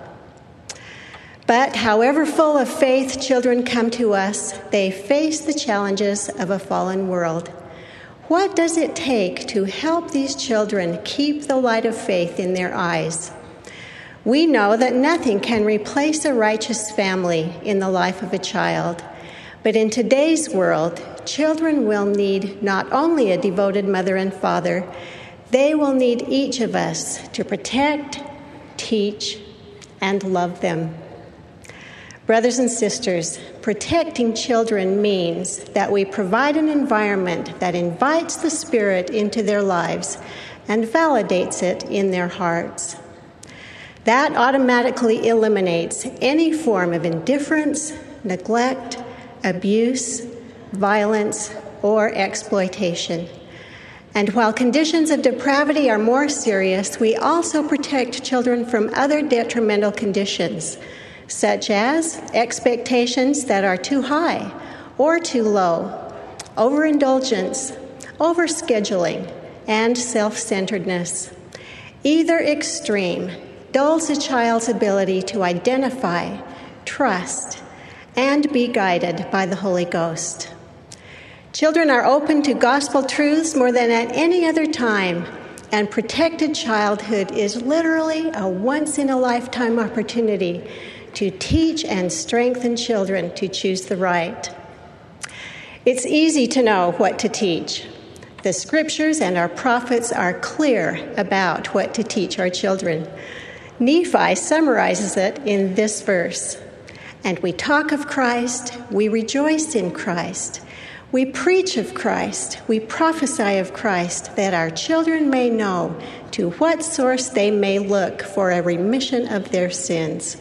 S7: But however full of faith children come to us, they face the challenges of a fallen world. What does it take to help these children keep the light of faith in their eyes? We know that nothing can replace a righteous family in the life of a child. But in today's world, children will need not only a devoted mother and father, they will need each of us to protect, teach, and love them. Brothers and sisters, protecting children means that we provide an environment that invites the Spirit into their lives and validates it in their hearts. That automatically eliminates any form of indifference, neglect, abuse, violence, or exploitation. And while conditions of depravity are more serious, we also protect children from other detrimental conditions, such as expectations that are too high or too low, overindulgence, overscheduling, and self-centeredness. Either extreme dulls a child's ability to identify, trust, and be guided by the Holy Ghost. Children are open to gospel truths more than at any other time, and protected childhood is literally a once-in-a-lifetime opportunity to teach and strengthen children to choose the right. It's easy to know what to teach. The scriptures and our prophets are clear about what to teach our children. Nephi summarizes it in this verse. And we talk of Christ, we rejoice in Christ, we preach of Christ, we prophesy of Christ, that our children may know to what source they may look for a remission of their sins.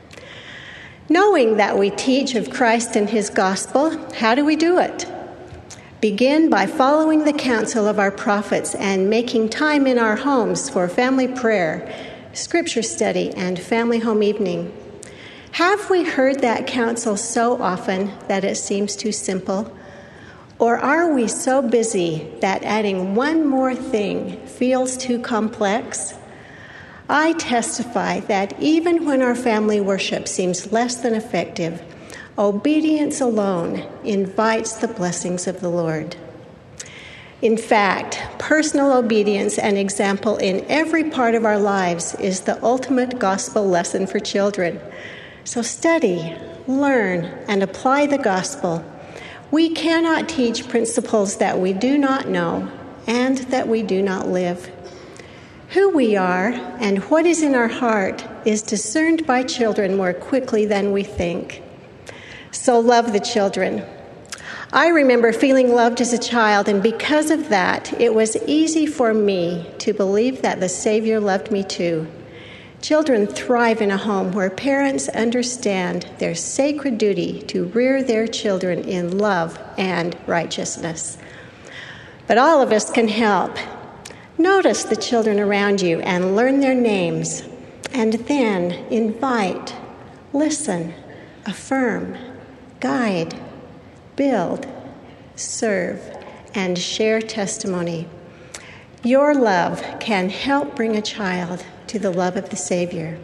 S7: Knowing that we teach of Christ and his gospel, how do we do it? Begin by following the counsel of our prophets and making time in our homes for family prayer, scripture study, and family home evening. Have we heard that counsel so often that it seems too simple? Or are we so busy that adding one more thing feels too complex? I testify that even when our family worship seems less than effective, obedience alone invites the blessings of the Lord. In fact, personal obedience and example in every part of our lives is the ultimate gospel lesson for children. So study, learn, and apply the gospel. We cannot teach principles that we do not know and that we do not live. Who we are and what is in our heart is discerned by children more quickly than we think. So love the children. I remember feeling loved as a child, and because of that, it was easy for me to believe that the Savior loved me too. Children thrive in a home where parents understand their sacred duty to rear their children in love and righteousness. But all of us can help. Notice the children around you and learn their names, and then invite, listen, affirm, guide, build, serve, and share testimony. Your love can help bring a child to the love of the Savior.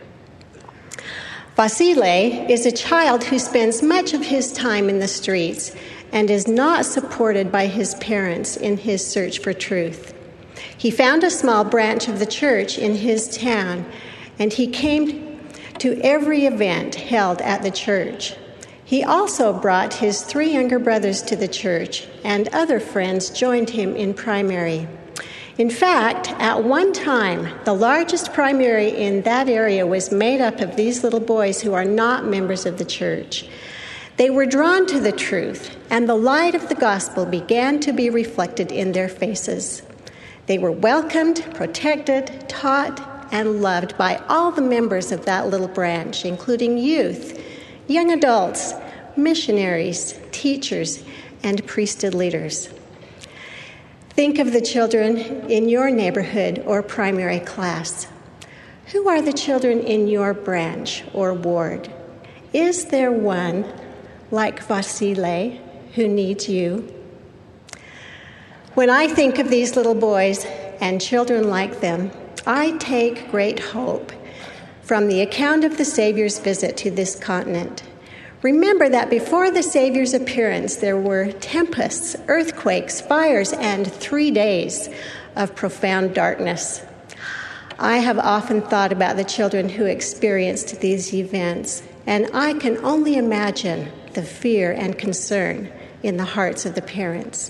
S7: Vasile is a child who spends much of his time in the streets and is not supported by his parents in his search for truth. He found a small branch of the church in his town, and he came to every event held at the church. He also brought his 3 younger brothers to the church, and other friends joined him in primary. In fact, at one time, the largest primary in that area was made up of these little boys who are not members of the church. They were drawn to the truth, and the light of the gospel began to be reflected in their faces. They were welcomed, protected, taught, and loved by all the members of that little branch, including youth, young adults, missionaries, teachers, and priesthood leaders. Think of the children in your neighborhood or primary class. Who are the children in your branch or ward? Is there one, like Vasile, who needs you? When I think of these little boys and children like them, I take great hope from the account of the Savior's visit to this continent. Remember that before the Savior's appearance, there were tempests, earthquakes, fires, and 3 days of profound darkness. I have often thought about the children who experienced these events, and I can only imagine the fear and concern in the hearts of the parents.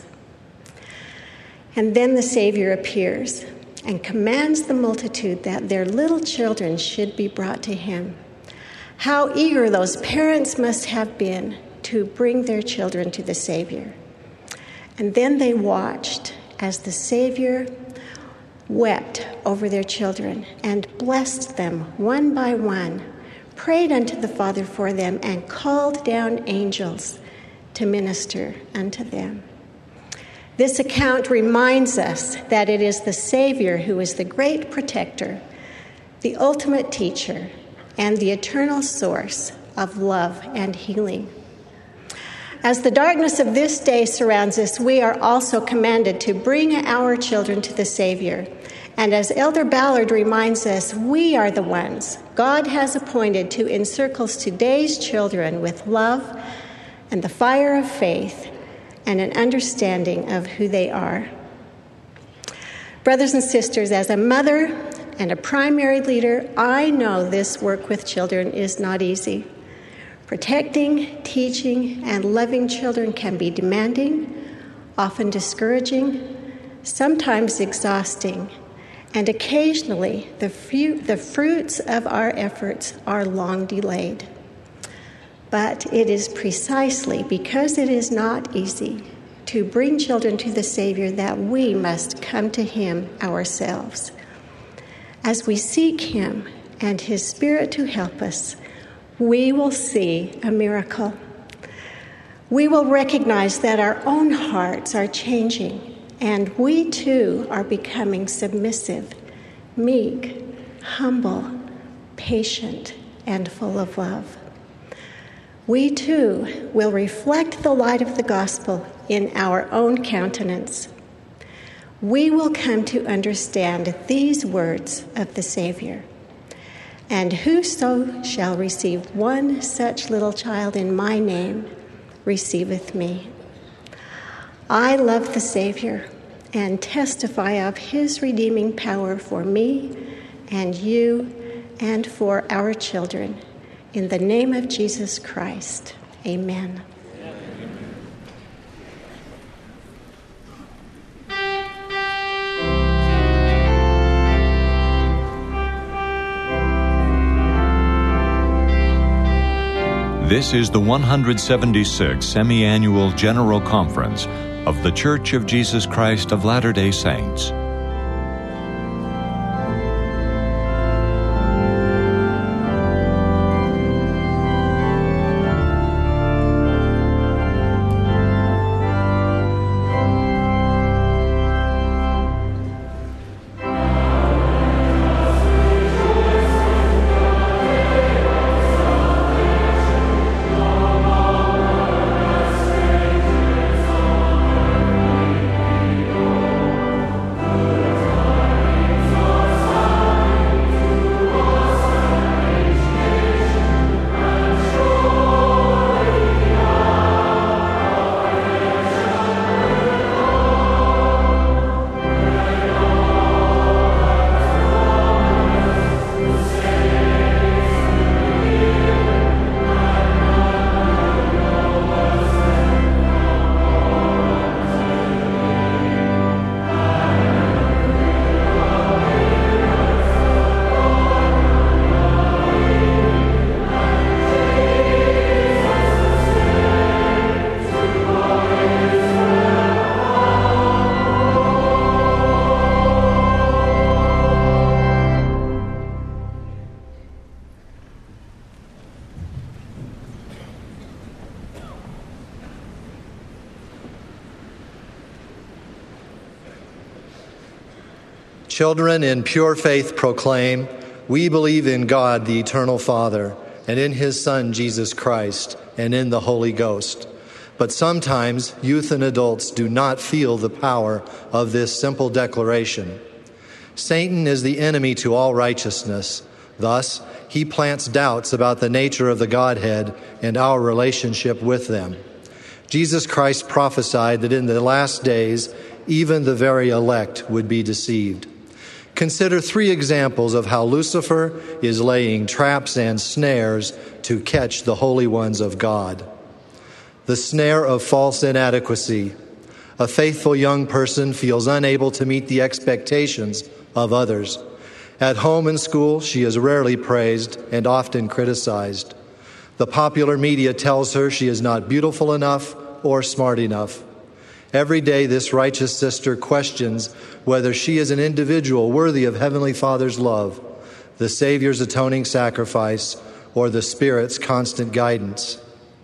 S7: And then the Savior appears and commands the multitude that their little children should be brought to him. How eager those parents must have been to bring their children to the Savior. And then they watched as the Savior wept over their children and blessed them one by one, prayed unto the Father for them, and called down angels to minister unto them. This account reminds us that it is the Savior who is the great protector, the ultimate teacher, and the eternal source of love and healing. As the darkness of this day surrounds us, we are also commanded to bring our children to the Savior. And as Elder Ballard reminds us, we are the ones God has appointed to encircle today's children with love and the fire of faith and an understanding of who they are. Brothers and sisters, as a mother and a primary leader, I know this work with children is not easy. Protecting, teaching, and loving children can be demanding, often discouraging, sometimes exhausting, and occasionally the fruits of our efforts are long delayed. But it is precisely because it is not easy to bring children to the Savior that we must come to Him ourselves. As we seek Him and His Spirit to help us, we will see a miracle. We will recognize that our own hearts are changing, and we too are becoming submissive, meek, humble, patient, and full of love. We too will reflect the light of the gospel in our own countenance. We will come to understand these words of the Savior. And whoso shall receive one such little child in my name receiveth me. I love the Savior and testify of His redeeming power for me and you and for our children. In the name of Jesus Christ, amen.
S1: This is the 176th Semi-Annual General Conference of The Church of Jesus Christ of Latter-day Saints.
S8: Children in pure faith proclaim, we believe in God, the eternal Father, and in His Son, Jesus Christ, and in the Holy Ghost. But sometimes youth and adults do not feel the power of this simple declaration. Satan is the enemy to all righteousness. Thus, he plants doubts about the nature of the Godhead and our relationship with them. Jesus Christ prophesied that in the last days, even the very elect would be deceived. Consider 3 examples of how Lucifer is laying traps and snares to catch the holy ones of God. The snare of false inadequacy. A faithful young person feels unable to meet the expectations of others. At home and school, she is rarely praised and often criticized. The popular media tells her she is not beautiful enough or smart enough. Every day, this righteous sister questions whether she is an individual worthy of Heavenly Father's love, the Savior's atoning sacrifice, or the Spirit's constant guidance.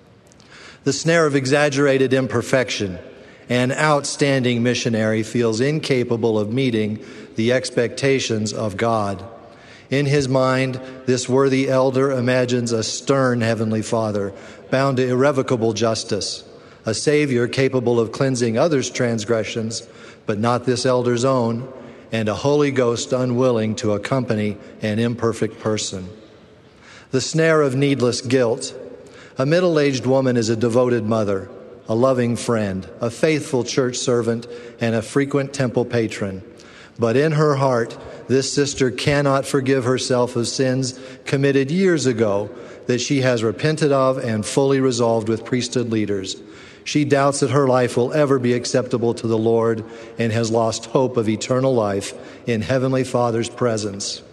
S8: The snare of exaggerated imperfection. An outstanding missionary feels incapable of meeting the expectations of God. In his mind, this worthy elder imagines a stern Heavenly Father bound to irrevocable justice, a Savior capable of cleansing others' transgressions, but not this elder's own, and a Holy Ghost unwilling to accompany an imperfect person. The snare of needless guilt. A middle-aged woman is a devoted mother, a loving friend, a faithful church servant, and a frequent temple patron. But in her heart, this sister cannot forgive herself of sins committed years ago that she has repented of and fully resolved with priesthood leaders. She doubts that her life will ever be acceptable to the Lord and has lost hope of eternal life in Heavenly Father's presence.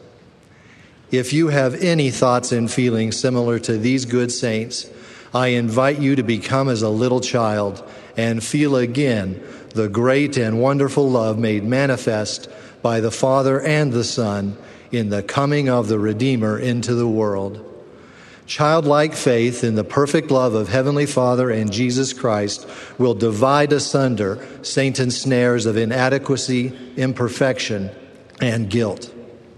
S8: If you have any thoughts and feelings similar to these good saints, I invite you to become as a little child and feel again the great and wonderful love made manifest by the Father and the Son in the coming of the Redeemer into the world. Childlike faith in the perfect love of Heavenly Father and Jesus Christ will divide asunder Satan's snares of inadequacy, imperfection, and guilt.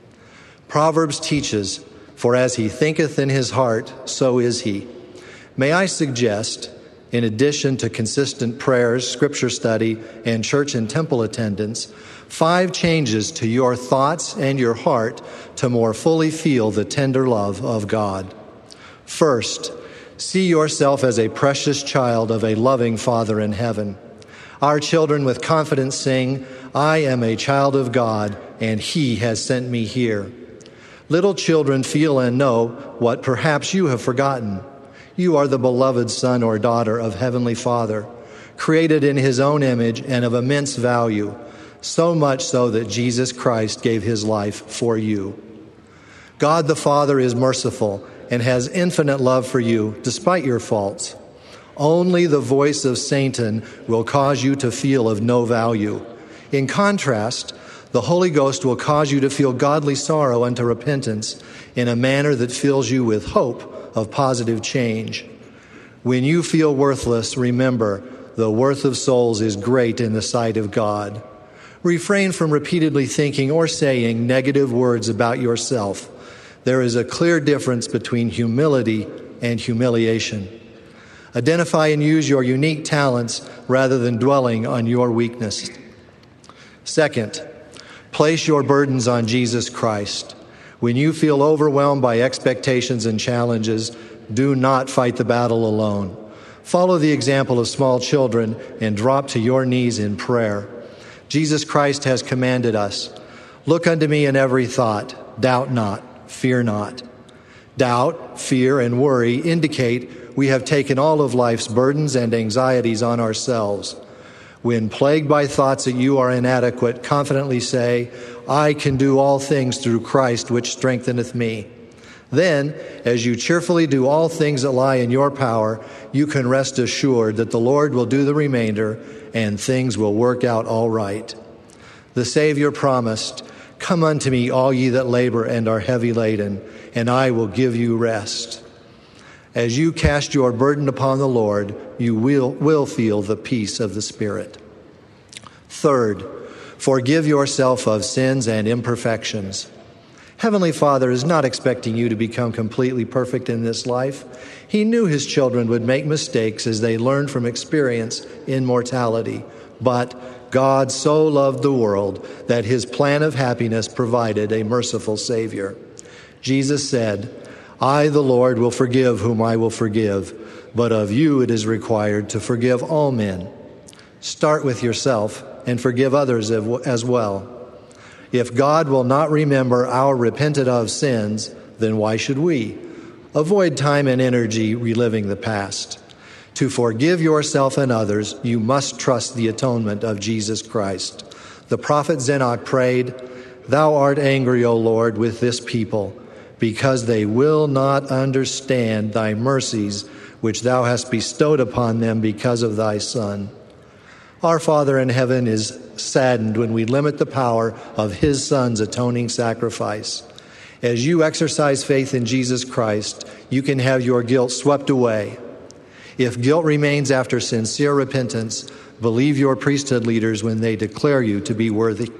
S8: Proverbs teaches, "For as he thinketh in his heart, so is he." May I suggest, in addition to consistent prayers, scripture study, and church and temple attendance, 5 changes to your thoughts and your heart to more fully feel the tender love of God. First, see yourself as a precious child of a loving Father in heaven. Our children with confidence sing, "I am a child of God, and He has sent me here." Little children feel and know what perhaps you have forgotten. You are the beloved son or daughter of Heavenly Father, created in His own image and of immense value, so much so that Jesus Christ gave His life for you. God the Father is merciful and has infinite love for you despite your faults. Only the voice of Satan will cause you to feel of no value. In contrast, the Holy Ghost will cause you to feel godly sorrow unto repentance in a manner that fills you with hope of positive change. When you feel worthless, remember, the worth of souls is great in the sight of God. Refrain from repeatedly thinking or saying negative words about yourself. There is a clear difference between humility and humiliation. Identify and use your unique talents rather than dwelling on your weakness. Second, place your burdens on Jesus Christ. When you feel overwhelmed by expectations and challenges, do not fight the battle alone. Follow the example of small children and drop to your knees in prayer. Jesus Christ has commanded us, "Look unto me in every thought, doubt not, fear not." Doubt, fear, and worry indicate we have taken all of life's burdens and anxieties on ourselves. When plagued by thoughts that you are inadequate, confidently say, "I can do all things through Christ which strengtheneth me." Then, as you cheerfully do all things that lie in your power, you can rest assured that the Lord will do the remainder and things will work out all right. The Savior promised, "Come unto me, all ye that labor and are heavy laden, and I will give you rest." As you cast your burden upon the Lord, you will feel the peace of the Spirit. Third, forgive yourself of sins and imperfections. Heavenly Father is not expecting you to become completely perfect in this life. He knew His children would make mistakes as they learned from experience in mortality. But God so loved the world that His plan of happiness provided a merciful Savior. Jesus said, "I, the Lord, will forgive whom I will forgive, but of you it is required to forgive all men." Start with yourself and forgive others as well. If God will not remember our repented of sins, then why should we? Avoid time and energy reliving the past. To forgive yourself and others, you must trust the atonement of Jesus Christ. The prophet Zenoch prayed, "Thou art angry, O Lord, with this people, because they will not understand thy mercies, which thou hast bestowed upon them because of thy Son." Our Father in heaven is saddened when we limit the power of His Son's atoning sacrifice. As you exercise faith in Jesus Christ, you can have your guilt swept away. If guilt remains after sincere repentance, believe your priesthood leaders when they declare you to be worthy.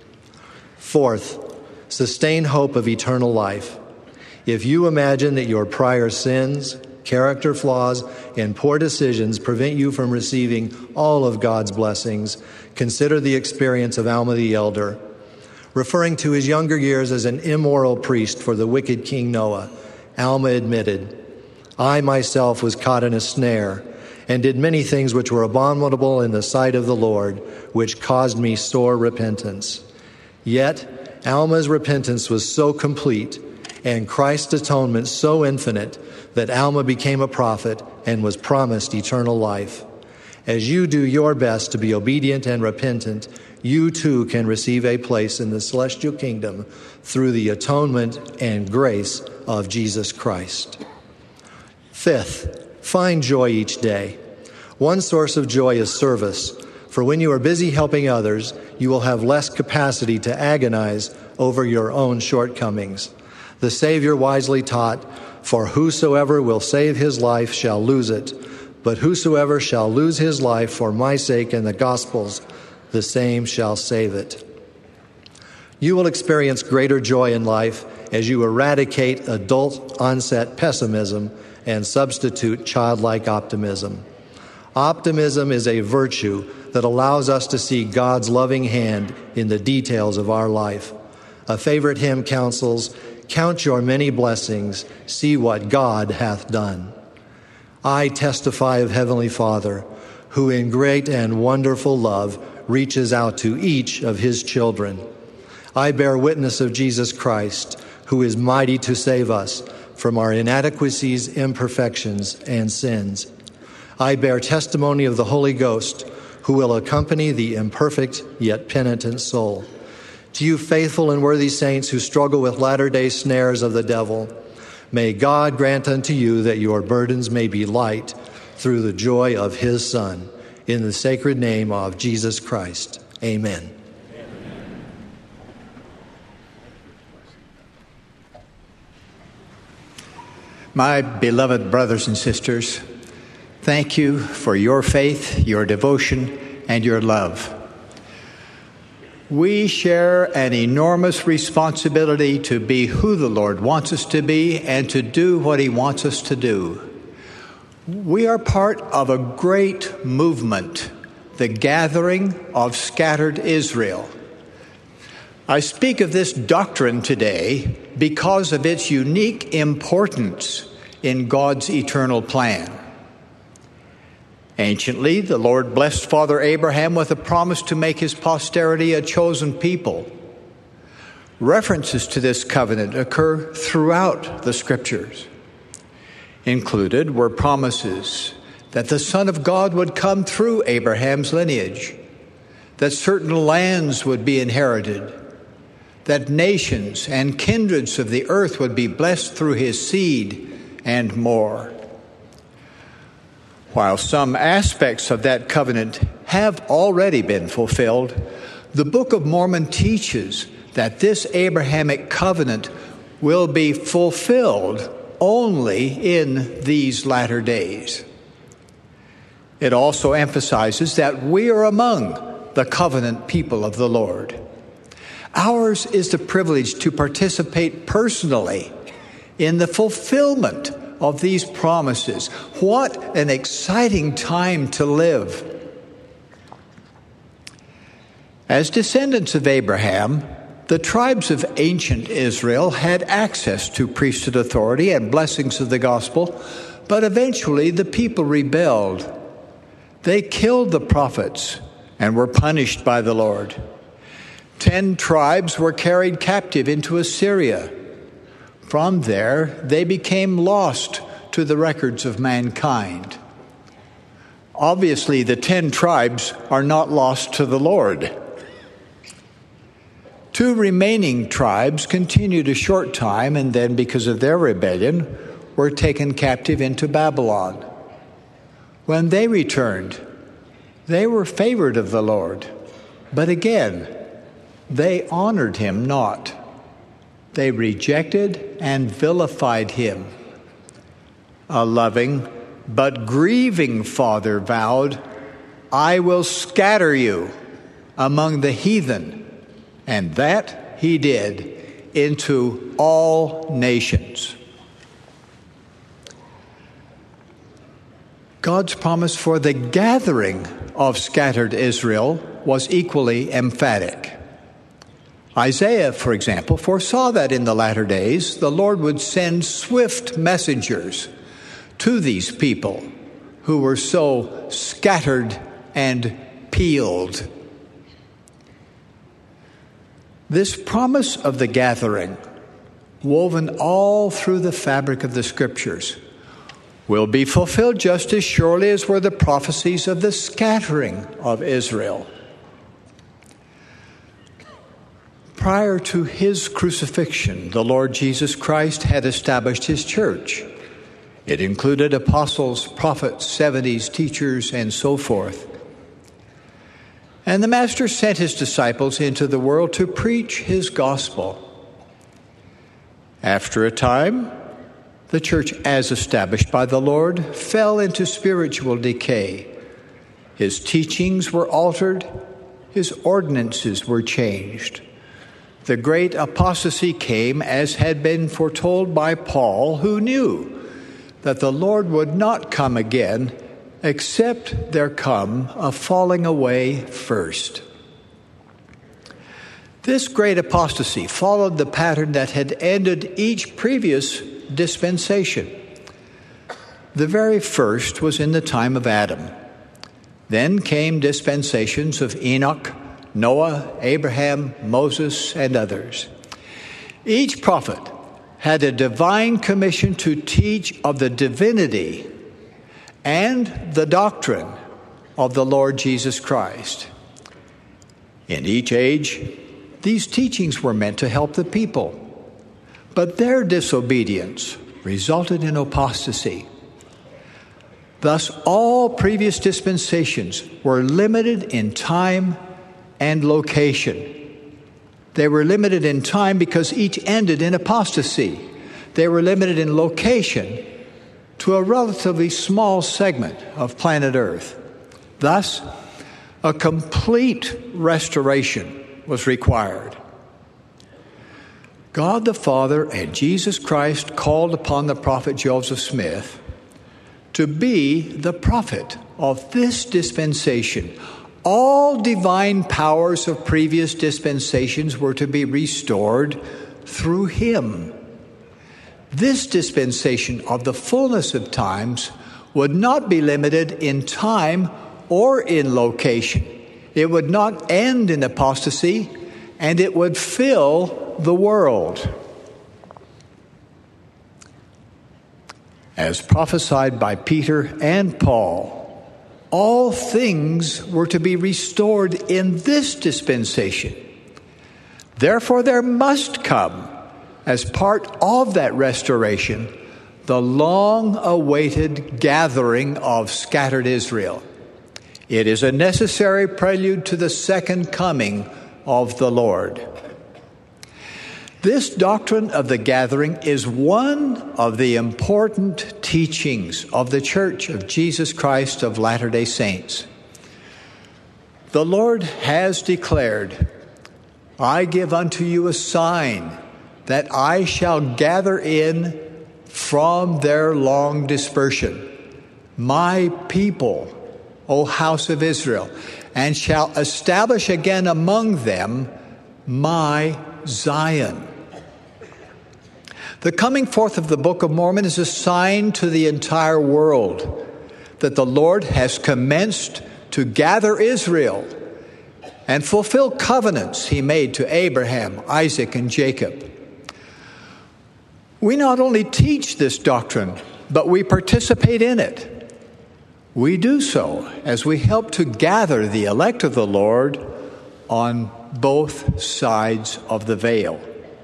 S8: Fourth, sustain hope of eternal life. If you imagine that your prior sins, character flaws, and poor decisions prevent you from receiving all of God's blessings, consider the experience of Alma the elder. Referring to his younger years as an immoral priest for the wicked King Noah, Alma admitted, "I myself was caught in a snare and did many things which were abominable in the sight of the Lord, which caused me sore repentance." Yet Alma's repentance was so complete and Christ's atonement so infinite that Alma became a prophet and was promised eternal life. as you do your best to be obedient and repentant, you too can receive a place in the celestial kingdom through the atonement and grace of Jesus Christ. Fifth, find joy each day. One source of joy is service, for when you are busy helping others, you will have less capacity to agonize over your own shortcomings. The Savior wisely taught, "For whosoever will save his life shall lose it, but whosoever shall lose his life for my sake and the gospel's, the same shall save it." You will experience greater joy in life as you eradicate adult-onset pessimism and substitute childlike optimism. Optimism is a virtue that allows us to see God's loving hand in the details of our life. A favorite hymn counsels, "Count your many blessings, see what God hath done." I testify of Heavenly Father, who in great and wonderful love reaches out to each of his children. I bear witness of Jesus Christ, who is mighty to save us from our inadequacies, imperfections, and sins. I bear testimony of the Holy Ghost, who will accompany the imperfect yet penitent soul. To you faithful and worthy saints who struggle with latter-day snares of the devil, may God grant unto you that your burdens may be light through the joy of his Son. In the sacred name of Jesus Christ. Amen.
S9: My beloved brothers and sisters, thank you for your faith, your devotion, and your love. We share an enormous responsibility to be who the Lord wants us to be and to do what he wants us to do. We are part of a great movement, the gathering of scattered Israel. I speak of this doctrine today because of its unique importance in God's eternal plan. Anciently, the Lord blessed Father Abraham with a promise to make his posterity a chosen people. References to this covenant occur throughout the Scriptures. Included were promises that the Son of God would come through Abraham's lineage, that certain lands would be inherited, that nations and kindreds of the earth would be blessed through his seed, and more. While some aspects of that covenant have already been fulfilled, the Book of Mormon teaches that this Abrahamic covenant will be fulfilled only in these latter days. It also emphasizes that we are among the covenant people of the Lord. Ours is the privilege to participate personally in the fulfillment of these promises. What an exciting time to live. As descendants of Abraham, the tribes of ancient Israel had access to priesthood authority and blessings of the gospel, but eventually the people rebelled. They killed the prophets and were punished by the Lord. 10 tribes were carried captive into Assyria. From there, they became lost to the records of mankind. Obviously, the 10 tribes are not lost to the Lord. 2 remaining tribes continued a short time and then, because of their rebellion, were taken captive into Babylon. When they returned, they were favored of the Lord, but again, they honored him not. They rejected and vilified him. A loving but grieving father vowed, "I will scatter you among the heathen," and that he did, into all nations. God's promise for the gathering of scattered Israel was equally emphatic. Isaiah, for example, foresaw that in the latter days the Lord would send swift messengers to these people who were so scattered and peeled. This promise of the gathering, woven all through the fabric of the Scriptures, will be fulfilled just as surely as were the prophecies of the scattering of Israel. Prior to his crucifixion, the Lord Jesus Christ had established his church. It included apostles, prophets, 70s, teachers, and so forth. And the Master sent his disciples into the world to preach his gospel. After a time, the church, as established by the Lord, fell into spiritual decay. His teachings were altered, his ordinances were changed. The great apostasy came, as had been foretold by Paul, who knew that the Lord would not come again except there come a falling away first. This great apostasy followed the pattern that had ended each previous dispensation. The very first was in the time of Adam. Then came dispensations of Enoch, Noah, Abraham, Moses, and others. Each prophet had a divine commission to teach of the divinity and the doctrine of the Lord Jesus Christ. In each age, these teachings were meant to help the people, but their disobedience resulted in apostasy. Thus, all previous dispensations were limited in time and location. They were limited in time because each ended in apostasy. They were limited in location to a relatively small segment of planet Earth. Thus, a complete restoration was required. God the Father and Jesus Christ called upon the prophet Joseph Smith to be the prophet of this dispensation. All divine powers of previous dispensations were to be restored through him. This dispensation of the fullness of times would not be limited in time or in location. It would not end in apostasy, and it would fill the world. As prophesied by Peter and Paul, all things were to be restored in this dispensation. Therefore, there must come, as part of that restoration, the long-awaited gathering of scattered Israel. It is a necessary prelude to the second coming of the Lord. This doctrine of the gathering is one of the important teachings of the Church of Jesus Christ of Latter-day Saints. The Lord has declared, "I give unto you a sign that I shall gather in from their long dispersion my people, O house of Israel, and shall establish again among them my Zion." The coming forth of the Book of Mormon is a sign to the entire world that the Lord has commenced to gather Israel and fulfill covenants he made to Abraham, Isaac, and Jacob. We not only teach this doctrine, but we participate in it. We do so as we help to gather the elect of the Lord on both sides of the veil.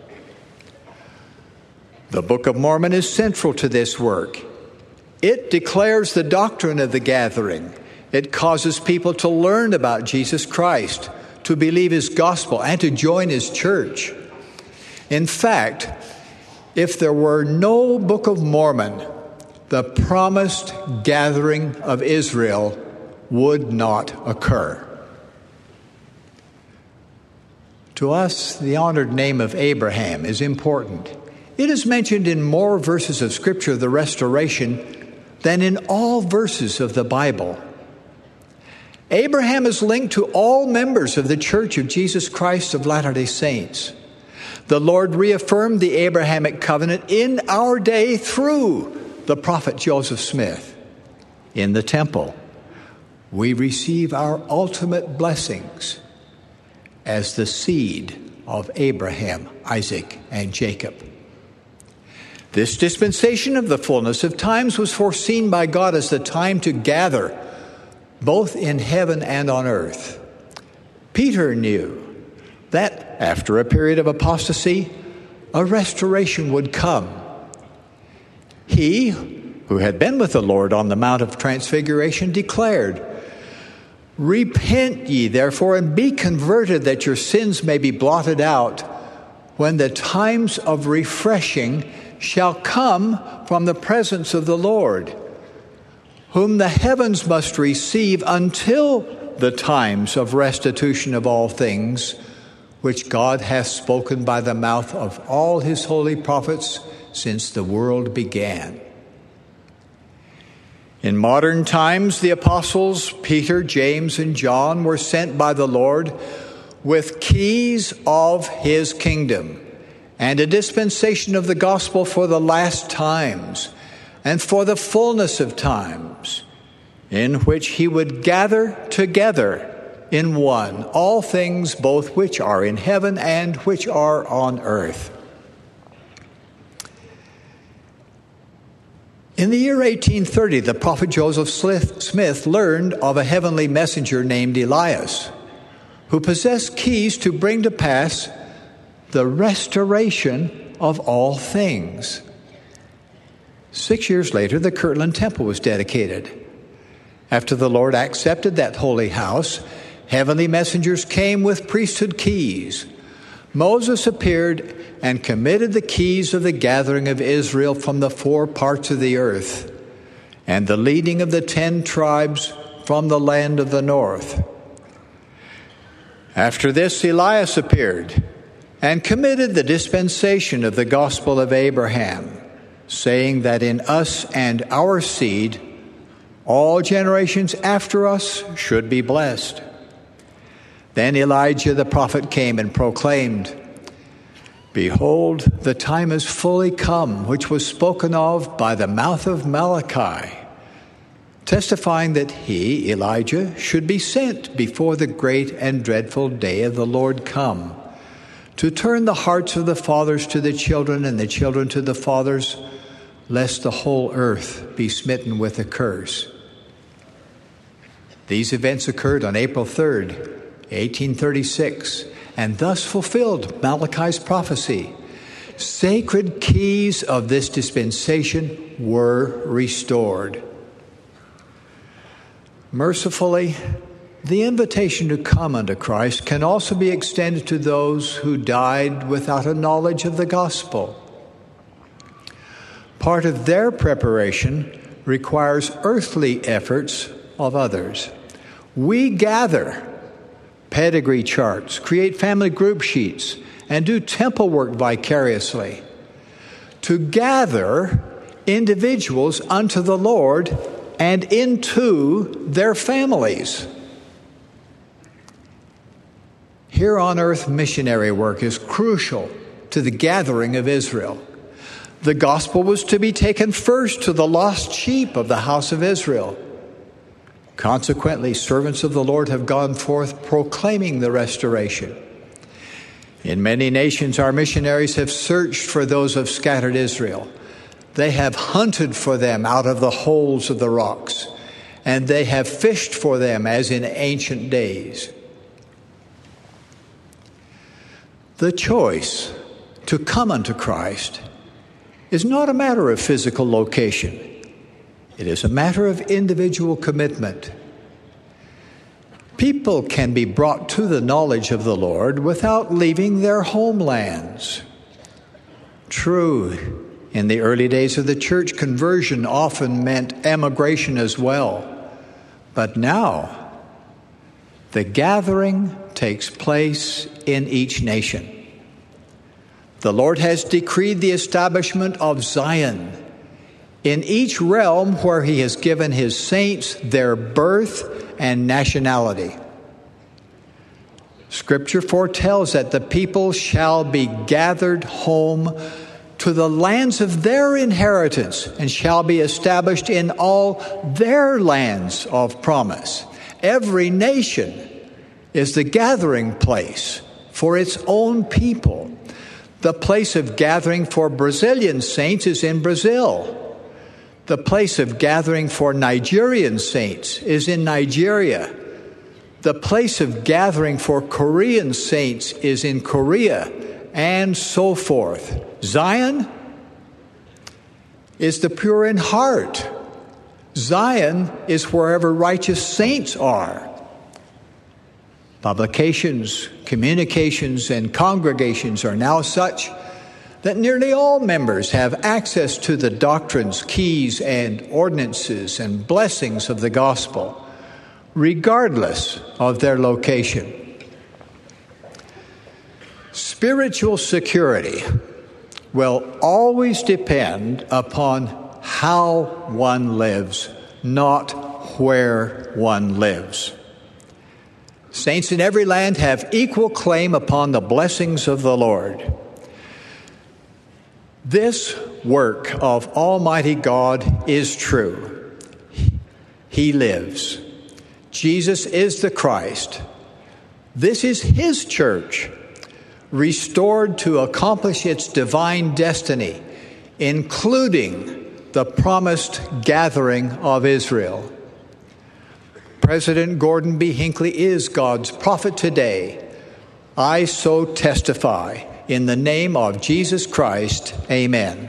S9: The Book of Mormon is central to this work. It declares the doctrine of the gathering. It causes people to learn about Jesus Christ, to believe his gospel, and to join his church. In fact, if there were no Book of Mormon, the promised gathering of Israel would not occur. To us, the honored name of Abraham is important. It is mentioned in more verses of Scripture of the restoration than in all verses of the Bible. Abraham is linked to all members of the Church of Jesus Christ of Latter-day Saints. The Lord reaffirmed the Abrahamic covenant in our day through the prophet Joseph Smith. In the temple, we receive our ultimate blessings as the seed of Abraham, Isaac, and Jacob. This dispensation of the fullness of times was foreseen by God as the time to gather, both in heaven and on earth. Peter knew that after a period of apostasy, a restoration would come. He, who had been with the Lord on the Mount of Transfiguration, declared, "Repent ye therefore and be converted, that your sins may be blotted out, when the times of refreshing shall come from the presence of the Lord, whom the heavens must receive until the times of restitution of all things, which God hath spoken by the mouth of all his holy prophets since the world began." In modern times, the apostles Peter, James, and John were sent by the Lord with keys of his kingdom and a dispensation of the gospel for the last times and for the fullness of times, in which he would gather together in one all things both which are in heaven and which are on earth. In the year 1830, the prophet Joseph Smith learned of a heavenly messenger named Elias, who possessed keys to bring to pass the restoration of all things. 6 years later, the Kirtland Temple was dedicated. After the Lord accepted that holy house, heavenly messengers came with priesthood keys. Moses appeared and committed the keys of the gathering of Israel from the 4 parts of the earth, and the leading of the 10 tribes from the land of the north. After this, Elias appeared and committed the dispensation of the gospel of Abraham, saying that in us and our seed all generations after us should be blessed. Then Elijah the prophet came and proclaimed, "Behold, the time is fully come, which was spoken of by the mouth of Malachi," testifying that he, Elijah, should be sent before the great and dreadful day of the Lord come, to turn the hearts of the fathers to the children and the children to the fathers, lest the whole earth be smitten with a curse. These events occurred on April 3rd, 1836, and thus fulfilled Malachi's prophecy. Sacred keys of this dispensation were restored. Mercifully, the invitation to come unto Christ can also be extended to those who died without a knowledge of the gospel. Part of their preparation requires earthly efforts of others. We gather pedigree charts, create family group sheets, and do temple work vicariously to gather individuals unto the Lord and into their families. Here on earth, missionary work is crucial to the gathering of Israel. The gospel was to be taken first to the lost sheep of the house of Israel. Consequently, servants of the Lord have gone forth proclaiming the restoration. In many nations, our missionaries have searched for those of scattered Israel. They have hunted for them out of the holes of the rocks, and they have fished for them as in ancient days. The choice to come unto Christ is not a matter of physical location. It is a matter of individual commitment. People can be brought to the knowledge of the Lord without leaving their homelands. True, in the early days of the church, conversion often meant emigration as well. But now, the gathering takes place in each nation. The Lord has decreed the establishment of Zion in each realm where he has given his saints their birth and nationality. Scripture foretells that the people shall be gathered home to the lands of their inheritance and shall be established in all their lands of promise. Every nation is the gathering place for its own people. The place of gathering for Brazilian saints is in Brazil. The place of gathering for Nigerian saints is in Nigeria. The place of gathering for Korean saints is in Korea, and so forth. Zion is the pure in heart. Zion is wherever righteous saints are. Publications, communications, and congregations are now such that nearly all members have access to the doctrines, keys, and ordinances and blessings of the gospel, regardless of their location. Spiritual security will always depend upon how one lives, not where one lives. Saints in every land have equal claim upon the blessings of the Lord. This work of Almighty God is true. He lives. Jesus is the Christ. This is His church, restored to accomplish its divine destiny, including the promised gathering of Israel. President Gordon B. Hinckley is God's prophet today. I so testify. In the name of Jesus Christ, amen.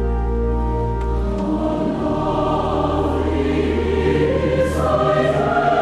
S10: Bye.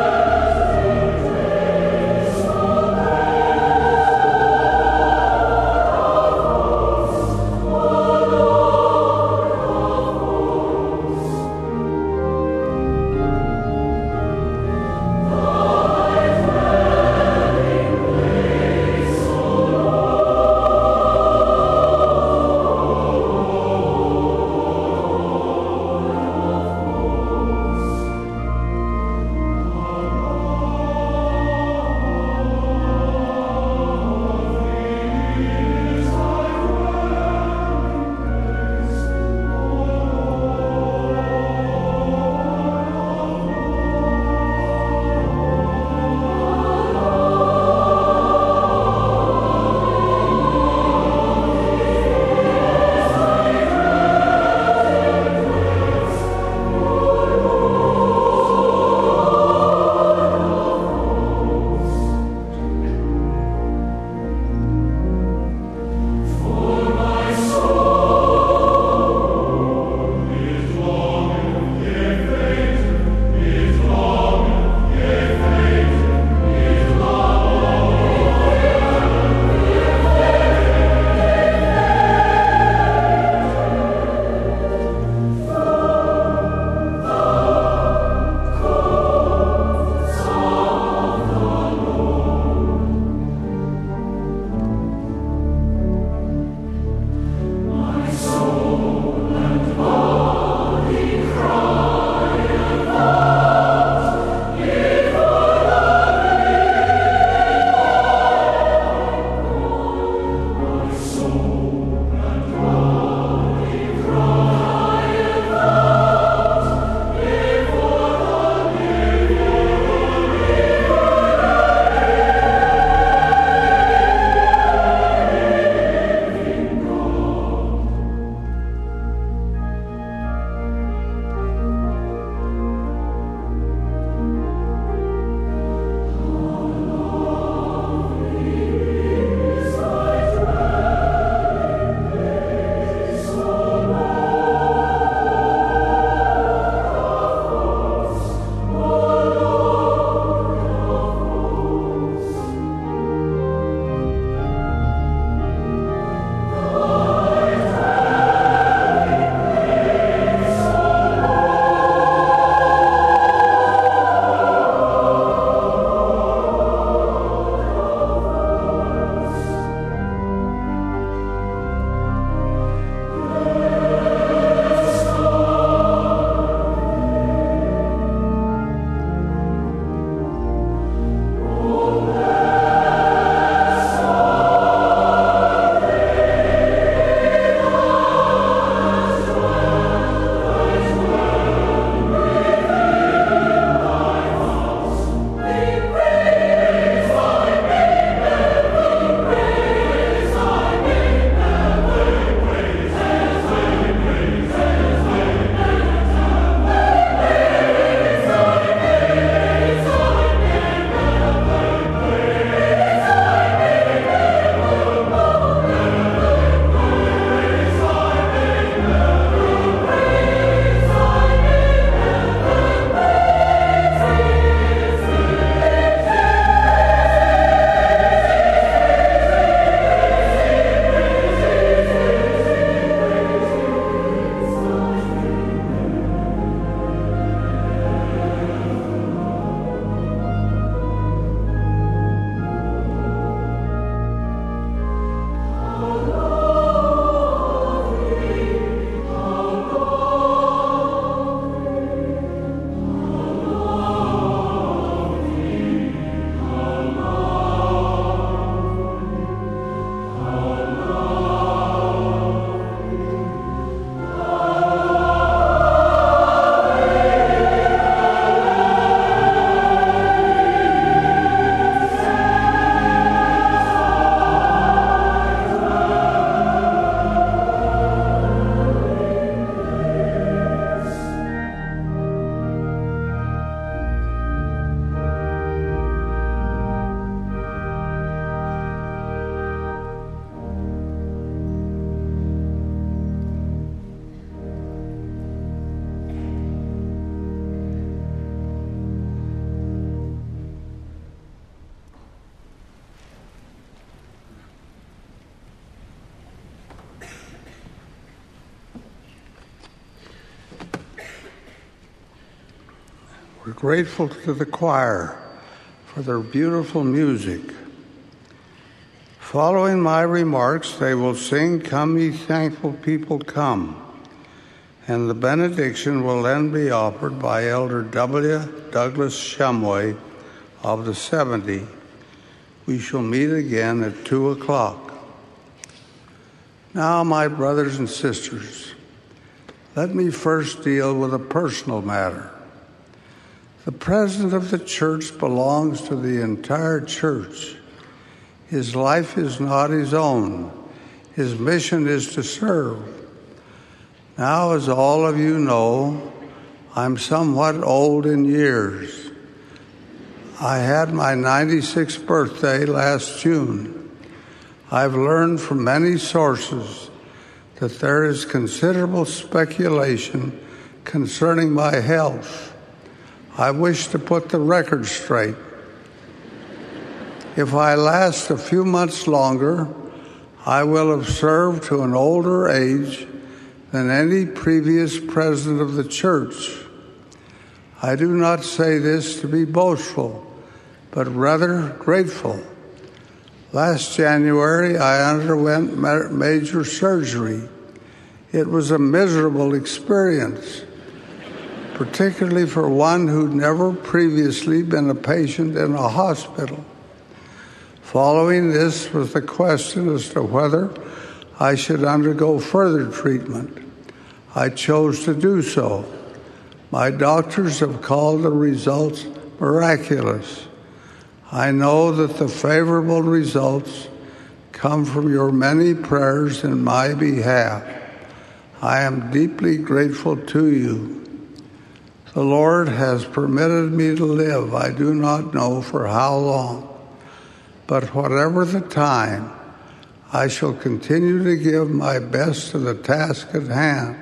S2: We're grateful to the choir for their beautiful music. Following my remarks, they will sing, "Come Ye Thankful People, Come," and the benediction will then be offered by Elder W. Douglas Shumway of the 70. We shall meet again at 2 o'clock. Now, my brothers and sisters, let me first deal with a personal matter. The president of the church belongs to the entire church. His life is not his own. His mission is to serve. Now, as all of you know, I'm somewhat old in years. I had my 96th birthday last June. I've learned from many sources that there is considerable speculation concerning my health. I wish to put the record straight. If I last a few months longer, I will have served to an older age than any previous president of the church. I do not say this to be boastful, but rather grateful. Last January, I underwent major surgery. It was a miserable experience, particularly for one who'd never previously been a patient in a hospital. Following this was the question as to whether I should undergo further treatment. I chose to do so. My doctors have called the results miraculous. I know that the favorable results come from your many prayers in my behalf. I am deeply grateful to you. The Lord has permitted me to live. I do not know for how long. But whatever the time, I shall continue to give my best to the task at hand.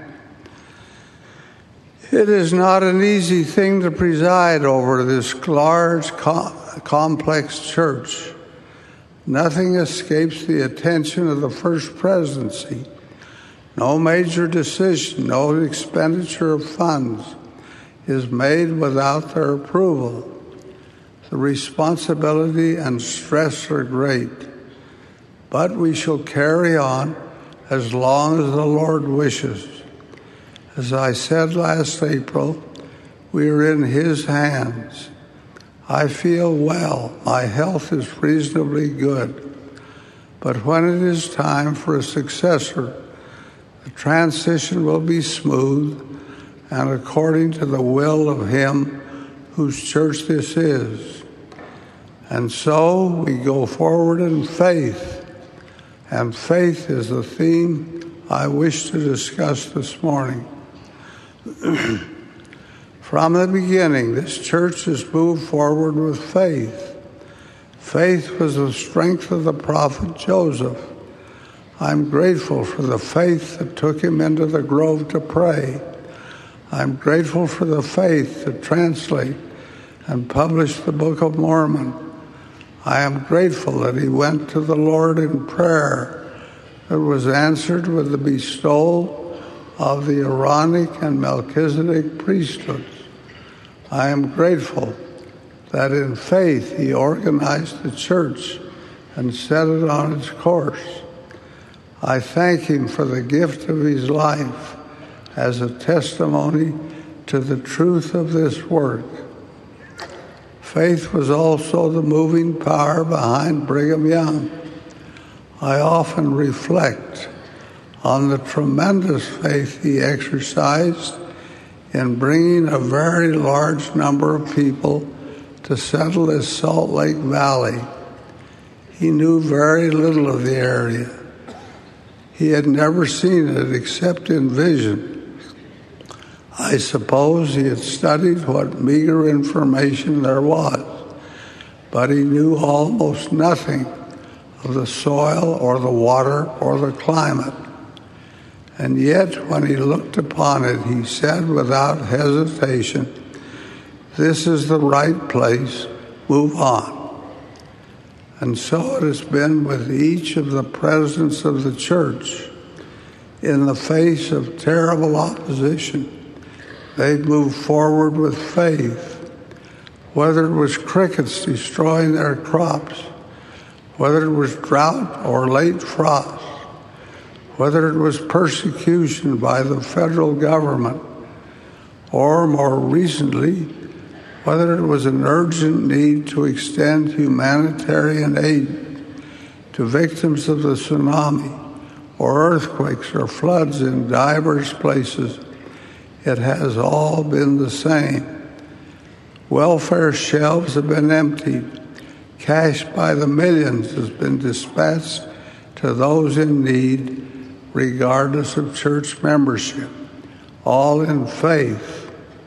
S2: It is not an easy thing to preside over this large, complex church. Nothing escapes the attention of the First Presidency. No major decision, no expenditure of funds is made without their approval. The responsibility and stress are great, but we shall carry on as long as the Lord wishes. As I said last April, we are in His hands. I feel well. My health is reasonably good. But when it is time for a successor, the transition will be smooth and according to the will of Him whose church this is. And so we go forward in faith, and faith is the theme I wish to discuss this morning. From the beginning, this church has moved forward with faith. Faith was the strength of the prophet Joseph. I'm grateful for the faith that took him into the grove to pray. I'm grateful for the faith to translate and publish the Book of Mormon. I am grateful that he went to the Lord in prayer that was answered with the bestowal of the Aaronic and Melchizedek priesthoods. I am grateful that in faith he organized the church and set it on its course. I thank him for the gift of his life as a testimony to the truth of this work. Faith was also the moving power behind Brigham Young. I often reflect on the tremendous faith he exercised in bringing a very large number of people to settle this Salt Lake Valley. He knew very little of the area. He had never seen it except in vision. I suppose he had studied what meager information there was, but he knew almost nothing of the soil or the water or the climate. And yet, when he looked upon it, he said without hesitation, "This is the right place, move on." And so it has been with each of the presidents of the church. In the face of terrible opposition, they've moved forward with faith. whether it was crickets destroying their crops, whether it was drought or late frost, whether it was persecution by the federal government, or more recently, whether it was an urgent need to extend humanitarian aid to victims of the tsunami, or earthquakes or floods in diverse places, it has all been the same. Welfare shelves have been emptied. Cash by the millions has been dispatched to those in need, regardless of church membership, all in faith.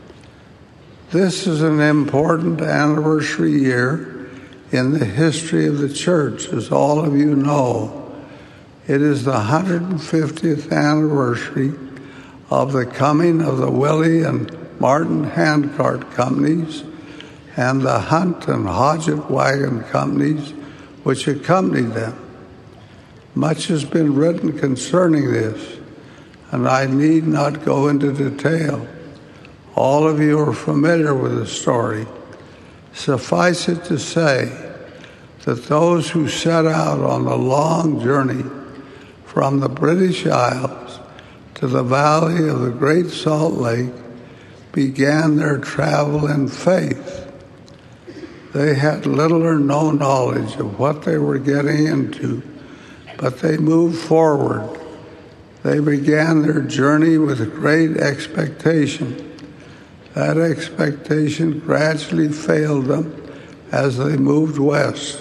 S2: This is an important anniversary year in the history of the church, as all of you know. It is the 150th anniversary of the coming of the Willie and Martin Handcart Companies and the Hunt and Hodgett Wagon Companies, which accompanied them. Much has been written concerning this, and I need not go into detail. All of you are familiar with the story. Suffice it to say that those who set out on the long journey from the British Isles to the valley of the Great Salt Lake began their travel in faith. They had little or no knowledge of what they were getting into, but they moved forward. They began their journey with great expectation. That expectation gradually failed them as they moved west.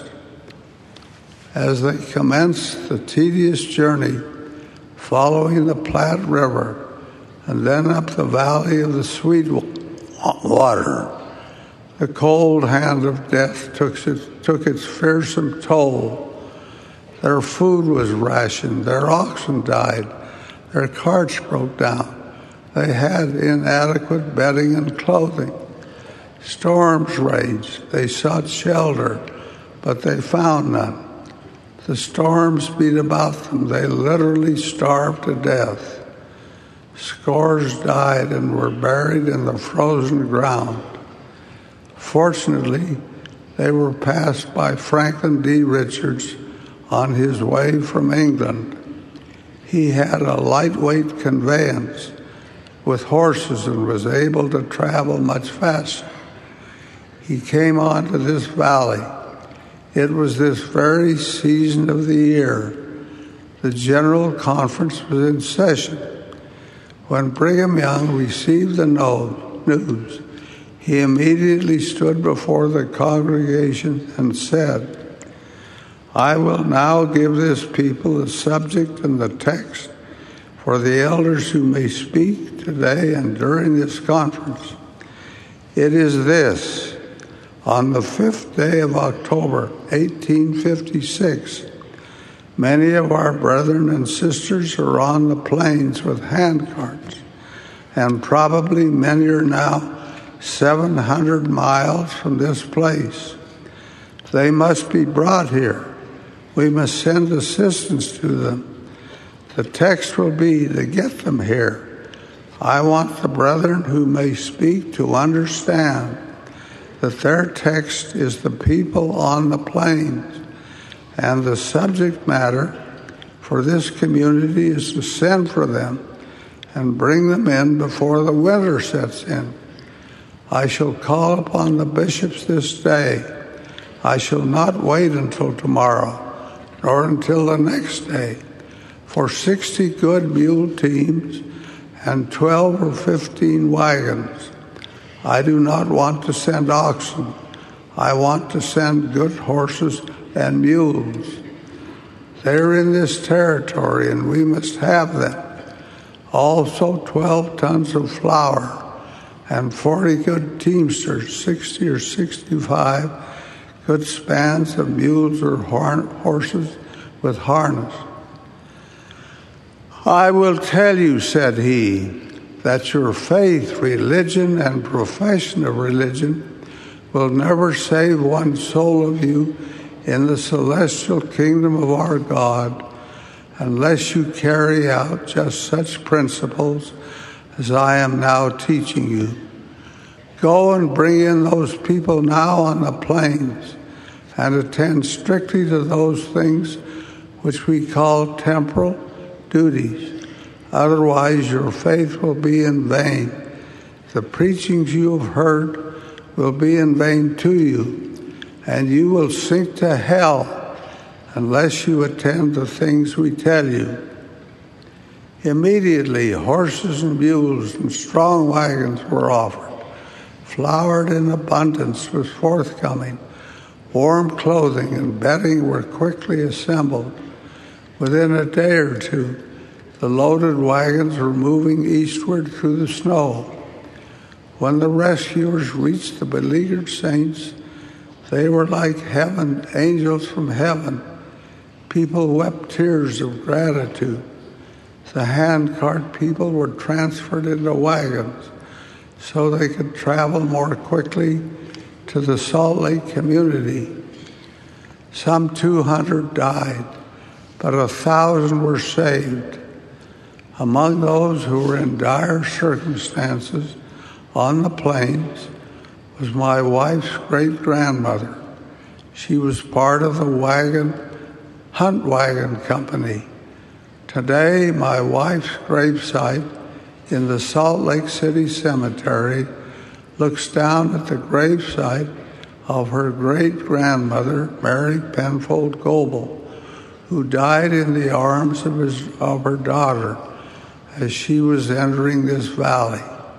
S2: As they commenced the tedious journey following the Platte River and then up the valley of the Sweetwater, the cold hand of death took its fearsome toll. Their food was rationed, their oxen died, their carts broke down. They had inadequate bedding and clothing. Storms raged. They sought shelter, but they found none. The storms beat about them. They literally starved to death. Scores died and were buried in the frozen ground. Fortunately, they were passed by Franklin D. Richards on his way from England. He had a lightweight conveyance with horses and was able to travel much faster. He came onto this valley. It was this very season of the year. The General Conference was in session. When Brigham Young received the news, he immediately stood before the congregation and said, "I will now give this people the subject and the text for the elders who may speak today and during this conference. It is this: on the 5th day of October, 1856, many of our brethren and sisters are on the plains with handcarts, and probably many are now 700 miles from this place. They must be brought here. We must send assistance to them. The text will be to get them here. I want the brethren who may speak to understand that their text is the people on the plains, and the subject matter for this community is to send for them and bring them in before the winter sets in. I shall call upon the bishops this day. I shall not wait until tomorrow, nor until the next day, for 60 good mule teams and 12 or 15 wagons. I do not want to send oxen. I want to send good horses and mules. They're in this territory, and we must have them. Also 12 tons of flour and 40 good teamsters, 60 or 65 good spans of mules or horses with harness. I will tell you," said he, "that your faith, religion, and profession of religion will never save one soul of you in the celestial kingdom of our God unless you carry out just such principles as I am now teaching you. Go and bring in those people now on the plains and attend strictly to those things which we call temporal duties. Otherwise, your faith will be in vain. The preachings you have heard will be in vain to you, and you will sink to hell unless you attend the things we tell you. Immediately, horses and mules and strong wagons were offered. Flour in abundance was forthcoming. Warm clothing and bedding were quickly assembled. Within a day or two, the loaded wagons were moving eastward through the snow. When the rescuers reached the beleaguered saints, they were like angels from heaven. People wept tears of gratitude. The handcart people were transferred into wagons so they could travel more quickly to the Salt Lake community. Some 200 died, but 1,000 were saved. Among those who were in dire circumstances on the plains was my wife's great-grandmother. She was part of the Hunt Wagon Company. Today, my wife's gravesite in the Salt Lake City Cemetery looks down at the gravesite of her great-grandmother, Mary Penfold Goebel, who died in the arms of her daughter as she was entering this valley.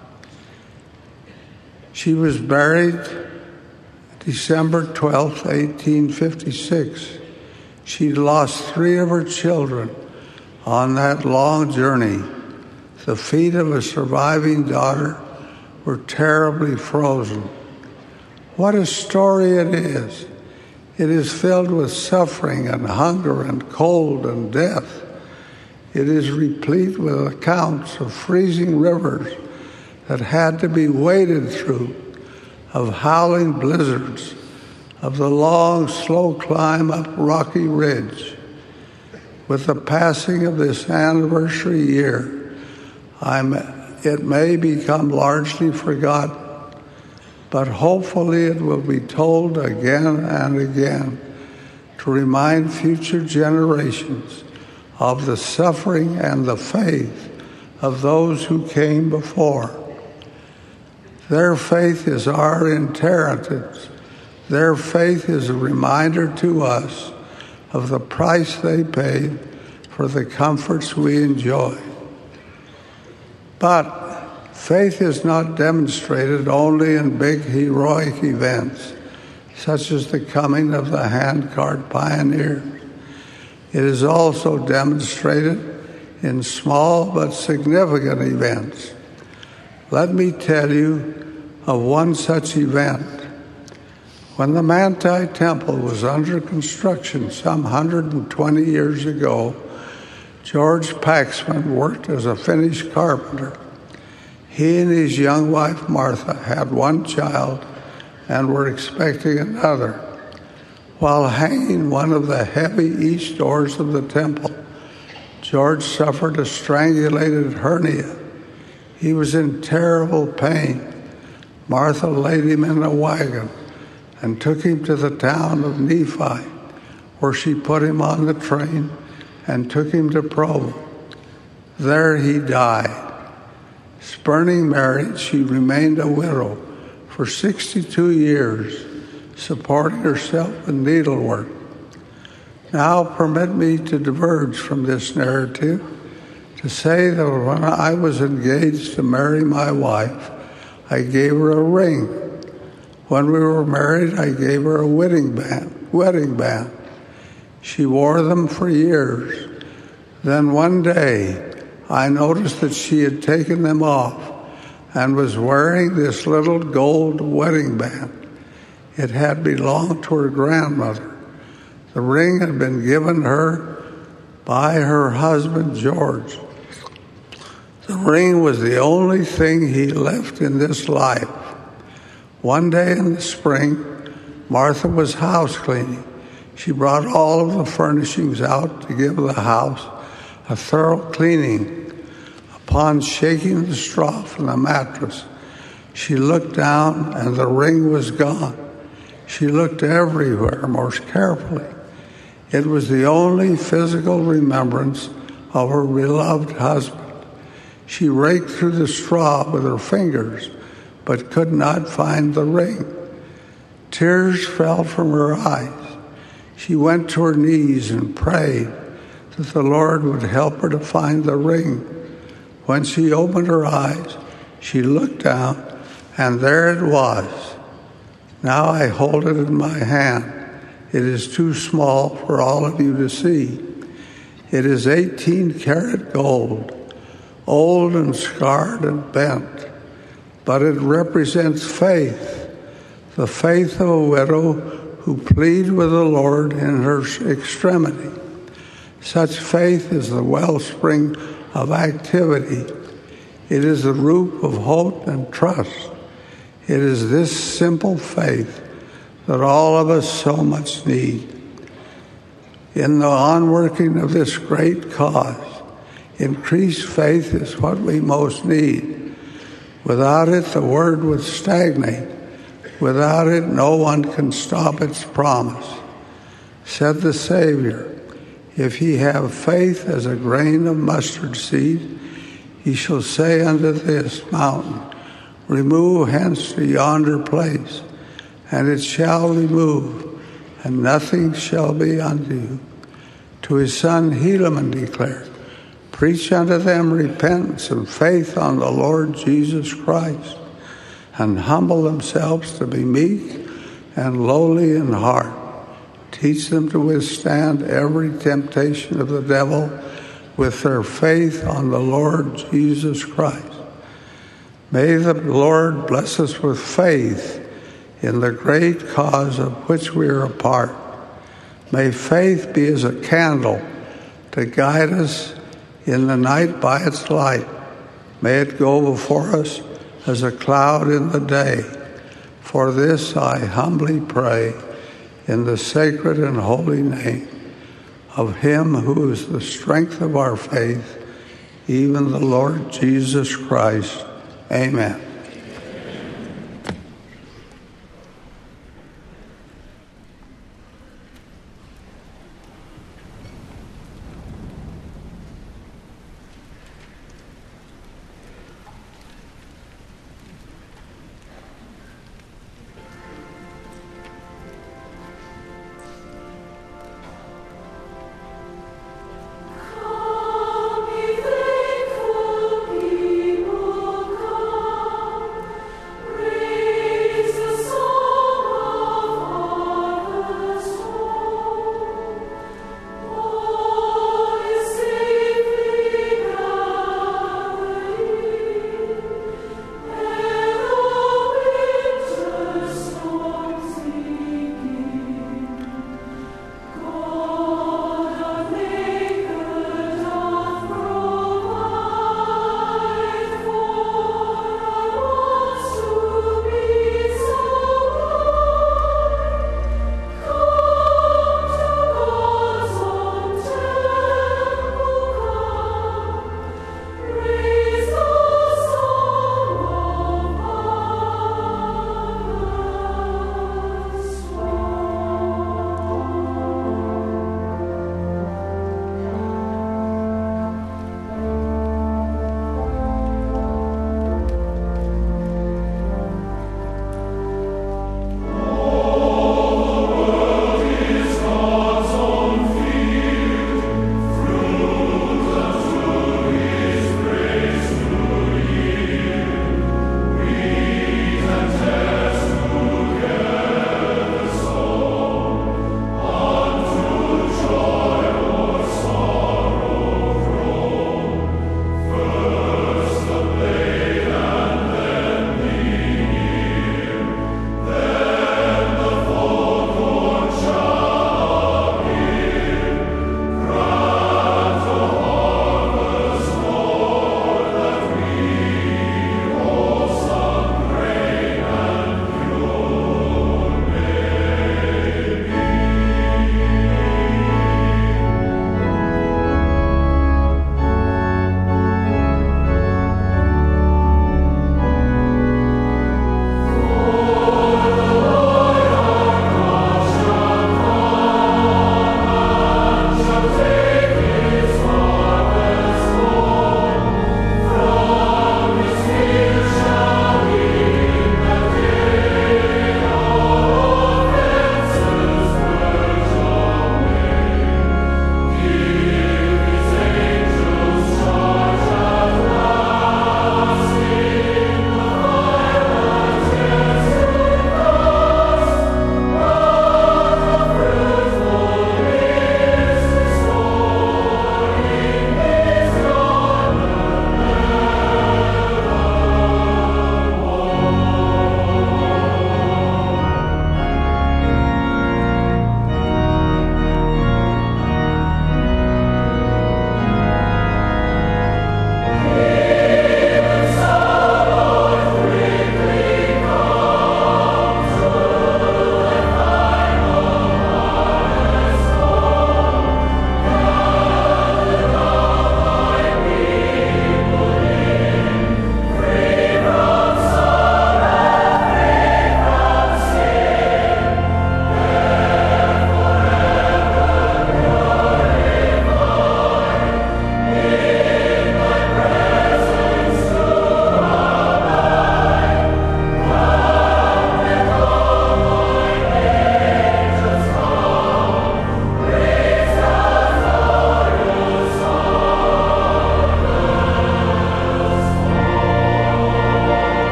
S2: She was buried December 12, 1856. She lost 3 of her children on that long journey. The feet of a surviving daughter were terribly frozen. What a story it is. It is filled with suffering and hunger and cold and death. It is replete with accounts of freezing rivers that had to be waded through, of howling blizzards, of the long, slow climb up Rocky Ridge. With the passing of this anniversary year, it may become largely forgotten, but hopefully it will be told again and again to remind future generations of the suffering and the faith of those who came before. Their faith is our inheritance. Their faith is a reminder to us of the price they paid for the comforts we enjoy. But faith is not demonstrated only in big heroic events, such as the coming of the handcart pioneers. It is also demonstrated in small but significant events. Let me tell you of one such event. When the Manti Temple was under construction some 120 years ago, George Paxman worked as a Finnish carpenter. He and his young wife Martha had one child and were expecting another. While hanging one of the heavy east doors of the temple, George suffered a strangulated hernia. He was in terrible pain. Martha laid him in a wagon and took him to the town of Nephi, where she put him on the train and took him to Provo. There he died. Spurning marriage, she remained a widow for 62 years, supporting herself with needlework. Now permit me to diverge from this narrative to say that when I was engaged to marry my wife, I gave her a ring. When we were married, I gave her a wedding band. She wore them for years. Then one day, I noticed that she had taken them off and was wearing this little gold wedding band. It had belonged to her grandmother. The ring had been given her by her husband, George. The ring was the only thing he left in this life. One day in the spring, Martha was house cleaning. She brought all of the furnishings out to give the house a thorough cleaning. Upon shaking the straw from the mattress, She looked down, and the ring was gone. She looked everywhere most carefully. It was the only physical remembrance of her beloved husband. She raked through the straw with her fingers, but could not find the ring. Tears fell from her eyes. She went to her knees and prayed that the Lord would help her to find the ring. When she opened her eyes, she looked down, and there it was. Now I hold it in my hand. It is too small for all of you to see. It is 18-karat gold, old and scarred and bent, but it represents faith, the faith of a widow who pleaded with the Lord in her extremity. Such faith is the wellspring of activity. It is the root of hope and trust. It is this simple faith that all of us so much need. In the onworking of this great cause, increased faith is what we most need. Without it, the word would stagnate. Without it, no one can stop its promise. Said the Savior, if ye have faith as a grain of mustard seed, ye shall say unto this mountain, remove hence to yonder place, and it shall remove, and nothing shall be unto you. To his son Helaman declared, preach unto them repentance and faith on the Lord Jesus Christ, and humble themselves to be meek and lowly in heart. Teach them to withstand every temptation of the devil with their faith on the Lord Jesus Christ. May the Lord bless us with faith in the great cause of which we are a part. May faith be as a candle to guide us in the night by its light. May it go before us as a cloud in the day. For this I humbly pray in the sacred and holy name of him who is the strength of our faith, even the Lord Jesus Christ. Amen.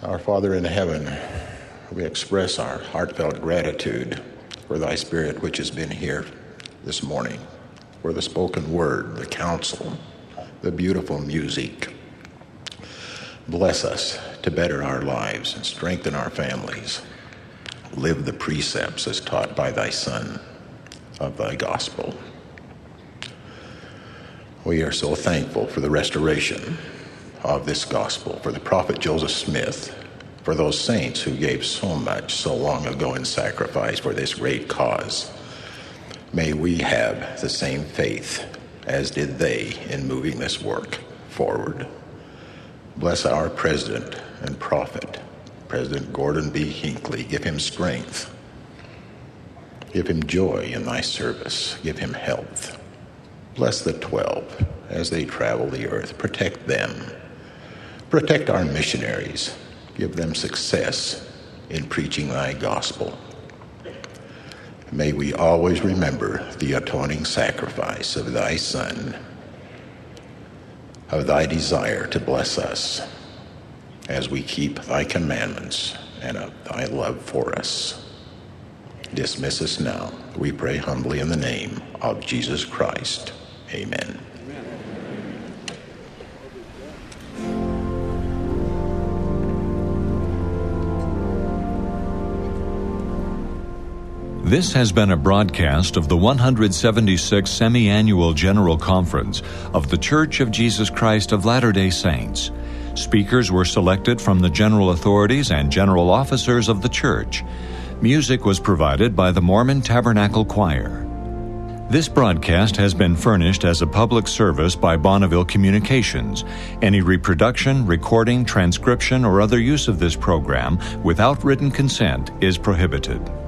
S10: Our Father in heaven, we express our heartfelt gratitude for thy Spirit which has been here this morning, for the spoken word, the counsel, the beautiful music. Bless us to better our lives and strengthen our families. Live the precepts as taught by thy Son of thy gospel. We are so thankful for the restoration of this gospel, for the prophet Joseph Smith, for those saints who gave so much so long ago in sacrifice for this great cause. May we have the same faith as did they in moving this work forward. Bless our president and prophet, President Gordon B. Hinckley. Give him strength. Give him joy in thy service. Give him health. Bless the 12 as they travel the earth. Protect them. Protect our missionaries. Give them success in preaching thy gospel. May we always remember the atoning sacrifice of thy Son, of thy desire to bless us as we keep thy commandments and of thy love for us. Dismiss us now, we pray humbly in the name of Jesus Christ. Amen.
S1: This has been a broadcast of the 176th Semi-Annual General Conference of The Church of Jesus Christ of Latter-day Saints. Speakers were selected from the general authorities and general officers of the church. Music was provided by the Mormon Tabernacle Choir. This broadcast has been furnished as a public service by Bonneville Communications. Any reproduction, recording, transcription, or other use of this program without written consent is prohibited.